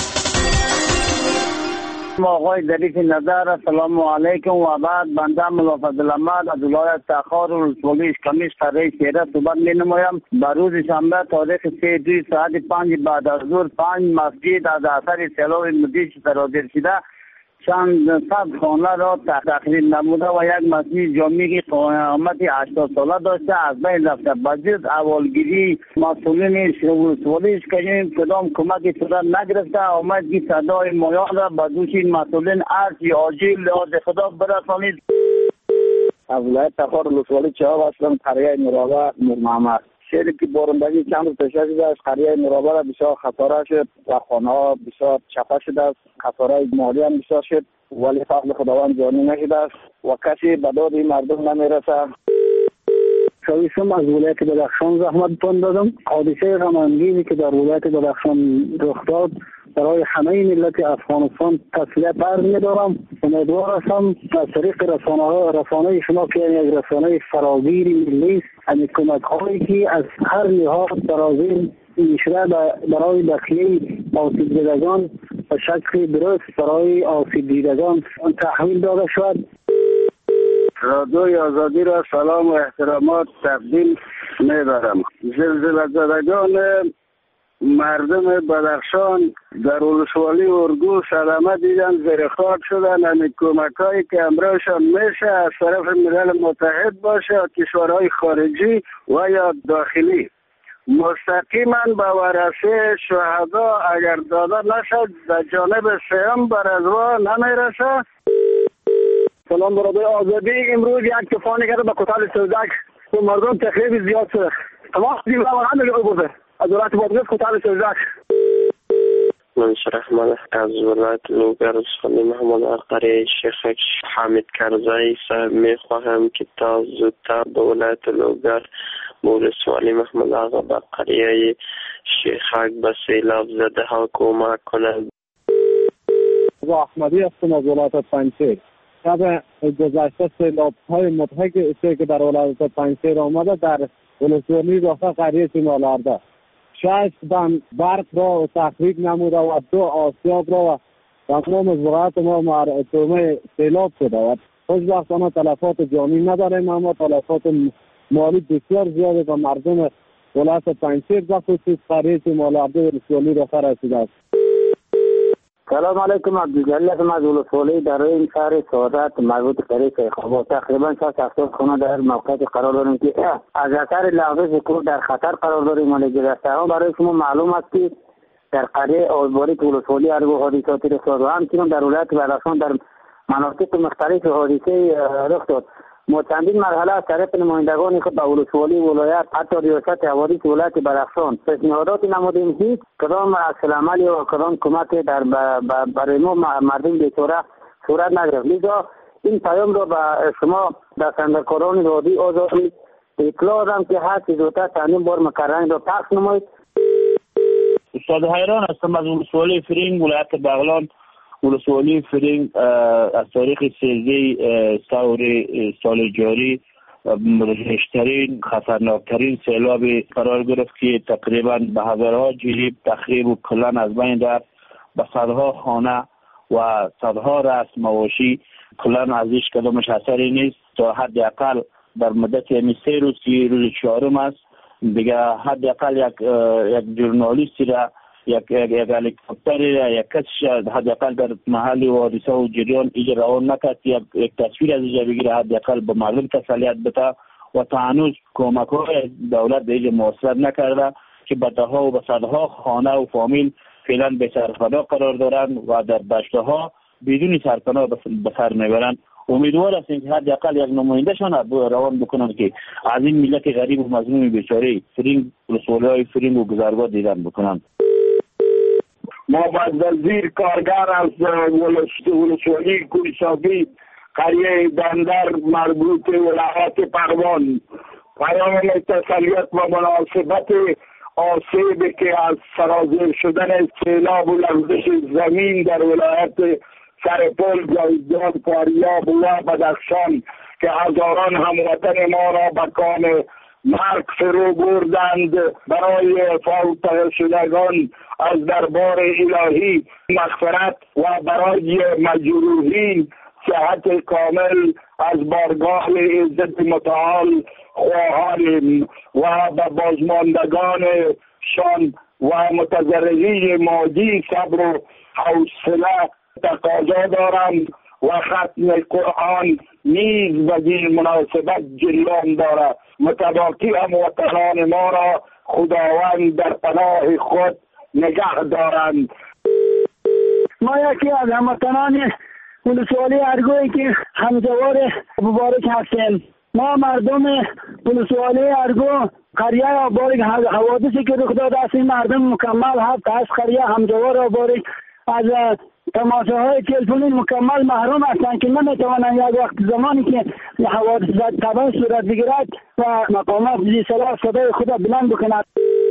آقای ظریف نظر، السلام علیکم. و بعد بنده ملا فضل احمد از ولایت تخار ولسوالی کمیش قره شیره صحبت می نمایم. بر روز شنبه تاریخ سه دوی ساعت پنج بعد از ظهر پنج مسجد از اثر سیلاب مدیش تراجر شده چند صد خانه را تخریب نموده و یک مسجد جامعی که قامت هشتاد ساله داشته از بین رفته. بجز اولگیری مسئولین ولسوالی کردیم کدام کمک صورت نگرفته. آمد که صدای مایان را به دوش این مسئولین ارزی عاجل از خدا برسانید. از ولایت تخار ولسوالی چهاب هستم، قریه نورابه نور محمد. شهری که بارندگی چند روز پیش شده است، قریه نورابه را بسیار خساره شد و خانه ها بسیار چپه شده است. خساره مالی هم بسیار شد ولی فضل خداوند جانی نشده است و کسی به داد این مردم نمیرسه. شایستم از ولایت بدخشان زحمت تان دادم. حادثه غمانگیزی که در ولایت بدخشان رخ داد برای همه ملت افغانستان تسلیت عرض می‌دارم. امیدوار هستم از طریق رسانه ها رسانه شما که یک رسانه فراگیر ملی است، همین کمک‌هایی که از هر لحاظ فراگیر می‌شود برای بقیه آسیب دیدگان و شکل درست برای آسیب دیدگان تحویل داده شد. رادیوی آزادی را سلام و احترامات تقدیم می‌برم. زلزله زدگان مردم بدخشان در ولسوالی ارگو صدمه دیدن، زیر خاک شدن. همین کمک‌هایی که امرایشان میشه از طرف ملل متحد باشه یا کشورهای خارجی و یا داخلی مستقیما به ورثه شهدا اگر داده نشد در جانب سیام بر ازوا نمیرسه. سلام برادر آزادی. امروز یک طوفانی کرده به کوتاه سوزک و مردم تخریب زیاد شده. تمام دیگه همه رو برده از ولایت بادغیس کوتاه سوزک. منصور احمد از ولایت لوگر ولسوالی محمد قریه شیخک حامد کرزایی صاحب میخواهم که تا زودتر به ولایت لوگر ولسوالی محمد آقا به قریه شیخک به سیلاب زده ها کمک کنند. و احمدی هستم از ولایت پنجشیر. شب گذشته سیلاب های مضحکی که در ولایت پنجشیر آمده در ولسوالی داخل قریه شمالارده شش دم برق را تخریب نموده و دو آسیاب را و تمام از ولایت ما معرض سیلاب شده و خوشبختانه تلفات جانی نداریم، اما تلفات مالی بسیار زیاده و مردم ولایت پنجشیر به خصوص قریه مالابد ولسوالی را رسیده است. سلام علیکم، عبدالجلیل هستم از ولسوالی در این شهر سعادت مربوط قریه شیخ‌آباد. تقریبا شصت هفتاد خانه در موقعیت قرار داریم که از اثر لغزش کور در خطر قرار داریم. ولی دسته‌ها برای شما معلوم است که در قریه آزباری ولسوالی ارگو حادثات رخ داد و همچنین در ولایت بدخشان در مناطق مختلف حادثه رخ داد. ما چندین مرحله از طرف نمایندگان خود به ولسوالی ولایت حتی ریاست حوادث ولایت بدخشان پیشنهادات نمودیم، هیچ کدام عکس العمل یا کدام کمک در برای ما مردم بیچاره صورت نگرفت. لذا این پیام را به شما دستاندرکاران رادیو آزادی اطلاع دادم که هر چه زودتر چندین بار مکررین را پخش نمایید. استاد حیران هستم از ولسوالی فرینگ ولایت بغلان. ولسوالی فرینگ از تاریخ سیزده سور سال جاری مدهشترین خطرناکترین سیلاب قرار گرفت که تقریبا به هزارها جریب تخریب و کلان از بین رفت. به صدها خانه و صدها رأس مواشی کلان از هیچ کدامش اثری نیست. تا حداقل در مدت یعنی سه روز که روز چهارم است دیگه حداقل یک یک ژورنالیستی را یک یک یک هلیکوپتری را یک کسی حداقل در محل حادثه و جریان اینجا روان نکرد یک یک تصویر از اینجا بگیره، حداقل به مردم تسلیت بده و تا هنوز کمک‌های دولت به اینجا موصل نکرده که به ده‌ها و به صدها خانه و فامیل فعلا به سرپناه قرار دارند و در دشت‌ها بدون سرپناه به سر میبرند. امیدوار هستیم که حداقل یک نماینده‌شان روان بکنند که از این ملت غریب و مظلوم بیچاره فرینگ ولسوالی‌های فرینگ و گذرگاه دیدن بکنند. محمد وزیر کارگر از ولسوالی کوهساکی قریه بندر مربوط ولایت پروان پیام تسلیت و مناسبت آسیبی که از سرازیر شدن سیلاب و لرزش زمین در ولایت سرپل، جوزجان، فاریاب و بدخشان که هزاران هموطن ما را به کام مرگ فرو بردند، برای فوت شدگان از دربار الهی مغفرت و برای مجروحین صحت کامل از بارگاه عزت متعال خواهانیم و به بازماندگان شان و متضررین مادی صبر و حوصله تقاضا دارم و ختم قرآن نیز به این مناسبت جریان دارد. متباقی هموطنان ما را خداوند در پناه خود نگه دارند. ما یکی از هموطنان ولسوالی ارگویی که همجوار مبارک هستیم. ما مردم ولسوالی ارگو قریه آبارک حوادثی که رخ داده است، این مردم مکمل هفت از قریه همجوار آبارک از تماسه های تلفنی مکمل محروم هستند که نمیتوانند یک وقت زمانی که حوادث طبعا صورت بگیرد و مقامات زی صلاح صدای خود بلند بکند.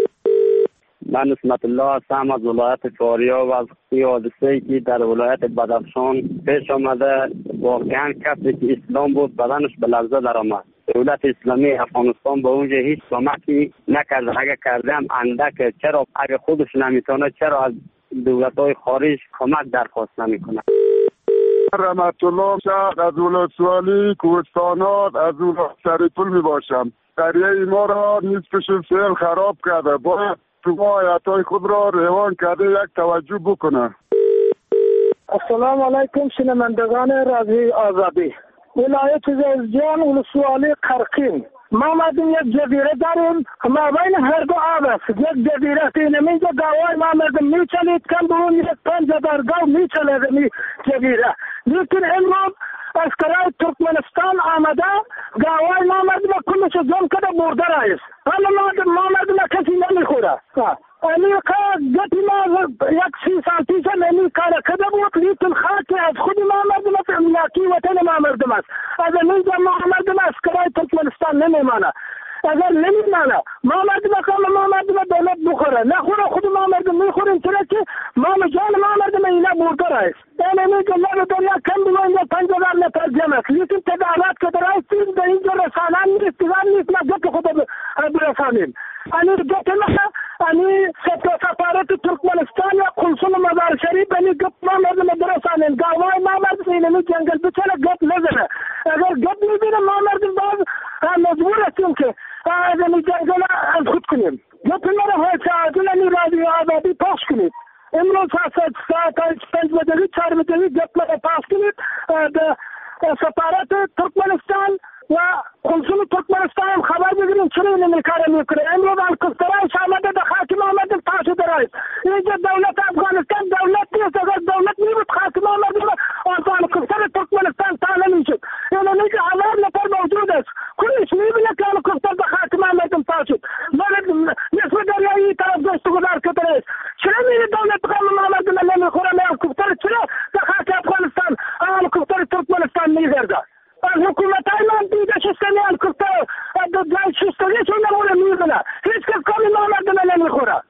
من اسمت الله هستم از ولایت فاریاب و از این حادثه‌ای که در ولایت بدخشان پیش آمده واقعا کسی که اسلام بود بدنش به لرزه در آمد. دولت اسلامی افغانستان به اونجا هیچ کمکی نکرده. اگه کرده هم اندک، چرا اگه خودش نمیتونه چرا از دولت‌های خارج کمک درخواست نمی‌کنه. رحمت الله شهر از ولسوالی کوهستانات از ولایت سرپل میباشم. قریه ما را نصفش سیل خراب کرده. باید شما آیات‌های خود را روان کرده یک توجه بکنه. السلام علیکم شنوندگان رادیو آزادی. ولایت جوزجان ولسوالی قرقین ما آمدیم یک جزیره داریم ما بین هر دو آب است. یک جزیره که نمیجا گاوای ما آمدیم میچلید کم به اون یک پنج هزار گاو میچلید می جزیره. لیکن امروز از کرای ترکمنستان آمده گاوای ما آمدیم کلش جمع کده برده رایست. اما ما آمدیم کسی نمیخوره. امریکا گتی ما یک سی سال پیش امریکا را کده بود، لیکن خاک از خود ما آمدیم املاکی وطن ما آمدیم است. از اینجا ما آمدیم از کرای ترکمنستان نمیمانه. اگر نمیمانه ما آمدیم کام ما آمدیم دولت بخوره نخوره خود ما آمدیم میخوریم، چرا که ما جان ما آمدیم اینا برده رایست. این امیگه لب دنیا کم بگوین یا پنج هزار نفر جمع است، لیکن تدارات که در ایستیم به اینجا رسانه نیست دیگر نیست ما گت خود برسانیم.انی گت ما ani سفارت ترکمنستان یا قنصل مزار شریف بنی گپ ما مردم برسانیم. گاوای ما مردم اینمی جنگل بچه گپ نزنه. اگر گپ میبینه ما مردم باز مجبور هستیم که پنج بجگی چهار بجگی گپ پاس کنید به سفارت ترکمنستان و کنسول ترکمنستان خبر بگیریم چرا این کار میکنه. امروز الکسترایش آمده به حاکم آمده تاشو درایش. اینجا دولت افغانستان دولت نیست. اگر دولت میبود حاکم آمده و الکستر ترکمنستان تانه میشد. یعنی اینجا هزار نفر موجود است. کلیش میبینه که الکستر به حاکم آمده تاشد. ولی نصف دریایی طرف دست گذار کتر است. چرا میره دولت قانون آمده نمیخوره الکستر چرا به حاکم افغانستان الکستر ترکمنستان میگرده. از حکومت های من دیده شستنی الکستر جای شستنیشون نمونه میبینه. هیچ کس کامی نامردنه نمیخوره.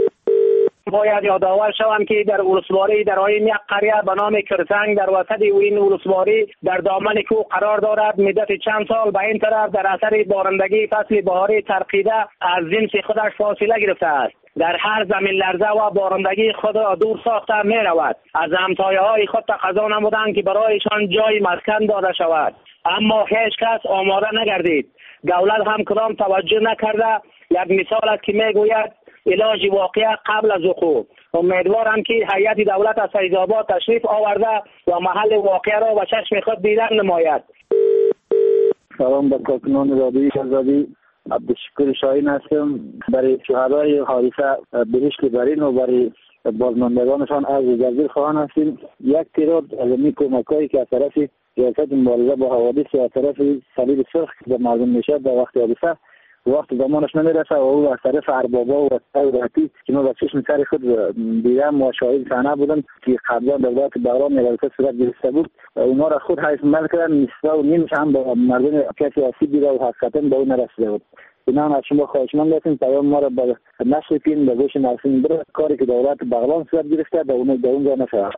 باید یادآور شوم که در ولسوالی در آین یک قریه به نام کرسنگ در وسط این ولسوالی در دامن کوه قرار دارد. مدت چند سال به این طرف در اثر بارندگی فصل بهاری ترقیده از جنس خودش فاصله گرفته است. در هر زمین لرزه و بارندگی خود را دور ساخته می رود. از همسایه های خود تقاضا نمودند که برایشان جای مسکن داده شود، اما هیچ کس آماده نگردید. دولت هم کدام توجه نکرده. یک مثال است که می گوید علاج واقعه قبل از وقوع. امیدوارم که هیئت دولت از فیض‌آباد تشریف آورده و محل واقعه را به چشم خود دیدن نماید. سلام به کارکنان رادیوی آزادی. عبدالشکر شاهین هستم. برای شهدای حادثه بهشت برین و برای بازماندگانشان از جزیره خواهان هستیم. یک تعداد از این کمک‌هایی که از طرف ریاست مبارزه با حوادث و از طرف صلیب سرخ به مردم میشد در وقت حادثه وقت زمانش نمیرسه و او از طرف اربابا و دولتی که ما با چشم سر خود دیدم و شاهد صحنه بودم که قبلا دولت بغرام یک صورت گرفته بود و اونا را خود حیث مل کردن نصفه و نیمش هم به مردم کسی آسیب دیده و حقیقتا به اون نرسیده بود. بنابراین از شما خواهشمند هستیم پیام ما را به نشر کنید به گوش نرسیم بره کاری که دولت بغرام صورت گرفته به اون به اونجا نشود.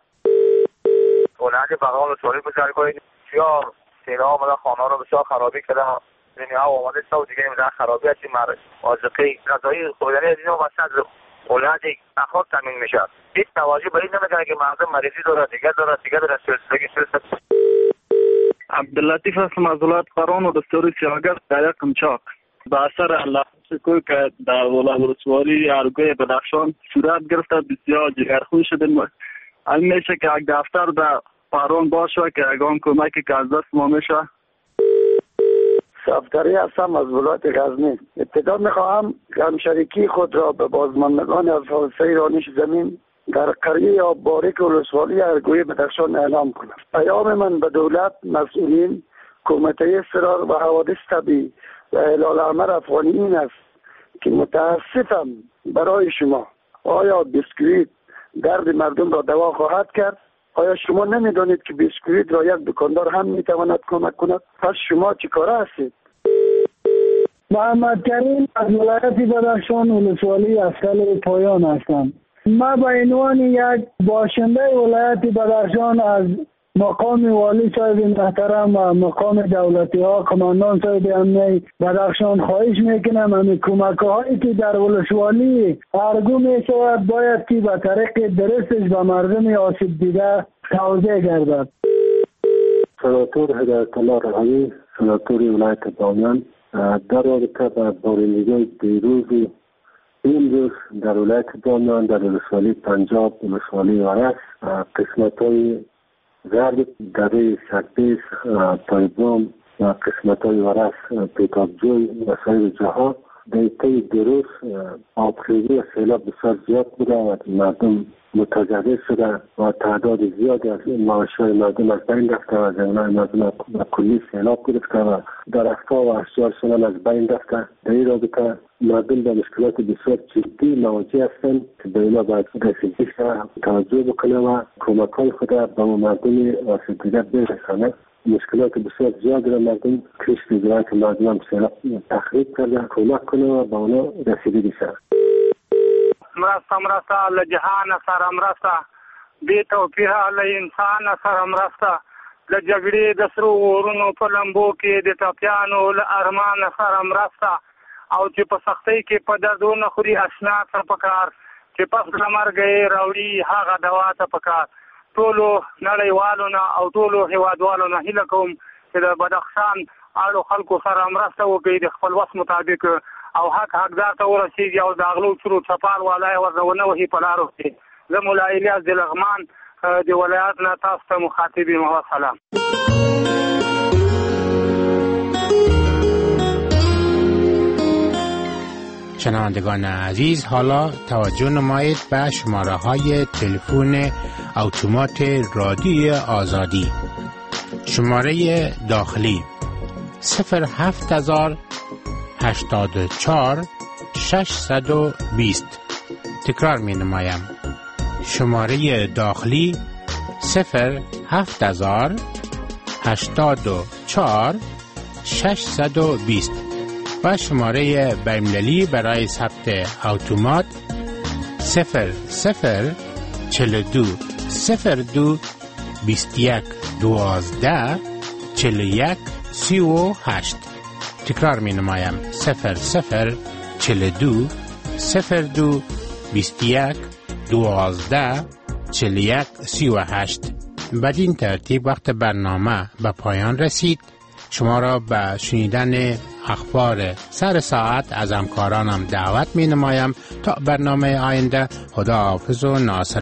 اولاد بغرام سوری گذار کنید یا سینا آمده خانه را بسیار خرابی کرده. دنیا آماده است و دیگه نمیدونم خرابی هستی مرد آزقی غذایی خوردنی از اینو واسه از اولاد اخلاق تامین میشه. هیچ توجه به این نمیکنه که مردم مریضی داره دیگه داره دیگه داره سلسلگی سلسل. عبداللطیف هستم از ولایت قران و دستوری سیاگرد در یک قمچاق. به اثر لحظه که در ولسوالی ارگوی بدخشان صورت گرفته بسیار جگرخون شدیم. این میشه که یک دفتر در قران باشه که اگان کمکی که از دست ما میشه. صفدری هستم از ولایت غزنی. ابتدا میخواهم همشریکی خود را به بازماندگان از حادثه رانش زمین در قریه آب باریک ولسوالی ارگوی بدخشان اعلام کنم. پیام من به دولت، مسئولین، کمیته اضطرار و حوادث طبیعی و هلال احمر افغانی این است که متاسفم برای شما. آیا بیسکویت درد مردم را دوا خواهد کرد؟ آیا شما نمیدانید که بیسکویت را یک دکاندار هم میتواند کمک کند؟ پس شما چی کاره هستید؟ محمد کریم از ولایت بدخشان ولسوالی افضل پایان هستم. ما به عنوان یک باشنده ولایت بدخشان از مقام والی صاحب محترم و مقام دولتی ها کماندان صاحب امنیه بدخشان خواهش میکنم همین کمک هایی که در ولسوالی ارگو میشود باید که به طریق درستش به مردم آسیب دیده توزیع گردد. سناتور هدایت الله رحمی، سناتور ولایت بامیان، در رابطه با بارندگی دیروز امروز در ولایت بامیان در ولسوالی پنجاب ولسوالی وارس قسمت های زرد دره شکبیس پایبوم و قسمت های ورس پیتابجوی و سایر جاها دیتی دیروز آبخیزی و سیلاب بسیار زیاد بوده و مردم متضرر شده و تعداد زیادی از این معاشهای مردم از بین رفته و زمینای مردم کلی سیلاب گرفته و درختها و اشجار شدن از بین رفته. در این رابطه مردم به مشکلات بسیار جدی مواجه هستند که به اینا باید رسیدگی توجه بکنه و کمک های خود به مردم آسیب دیده برسانه. مشکلات بسیار زیاد را مردم کشت دیدن که مردم هم سیلاب تخریب کرده کمک کنه و به اونا رسیدگی شد. مرسته مرسته لجهان سرم رسته بی توفیه لانسان سرم رسته لجګړې د سرو ورونو په لمبو کې د ټپیانو له ارمان سرم رسته او چې په سختۍ کې په دردونه خوري اشنا ته پکار چې پس له مرګه یې راوړي هغه دوا ته پکار. ټولو نړیوالو نه او ټولو هیوادوالو نه هیله کوم چې د بدخشان اړو خلکو سره مرسته وکړي د خپل وس مطابق او حق حقدار ته ورسیږي او د اغلو چرو چپار والای ورته ونه وهي په لارو کې. زه مولا الیاس د لغمان دی ولایت نه تاسو ته مخاطب یم. سلام. شنوندگان عزیز، حالا توجه نمایید به شماره های تلفن اتومات رادیوی آزادی. شماره داخلی صفر هفت هزار هشتاد و چهار ششصد و بیست. تکرار می نمایم. شماره داخلی صفر هفت هزار هشتاد و چهار ششصد و بیست و شماره بین‌المللی برای ثبت اتومات صفر صفر چهل و دو صفر دو بیست و یک دوازده چهل و یک سی و هشت. تکرار می نمایم. صفر صفر چهل و دو صفر دو بیست و یک دوازده چهل و یک سی و هشت. بدین ترتیب وقت برنامه به پایان رسید. شما را به شنیدن اخبار سر ساعت از همکارانم دعوت می نمایم. تا برنامه آینده، خدا حافظ و ناصر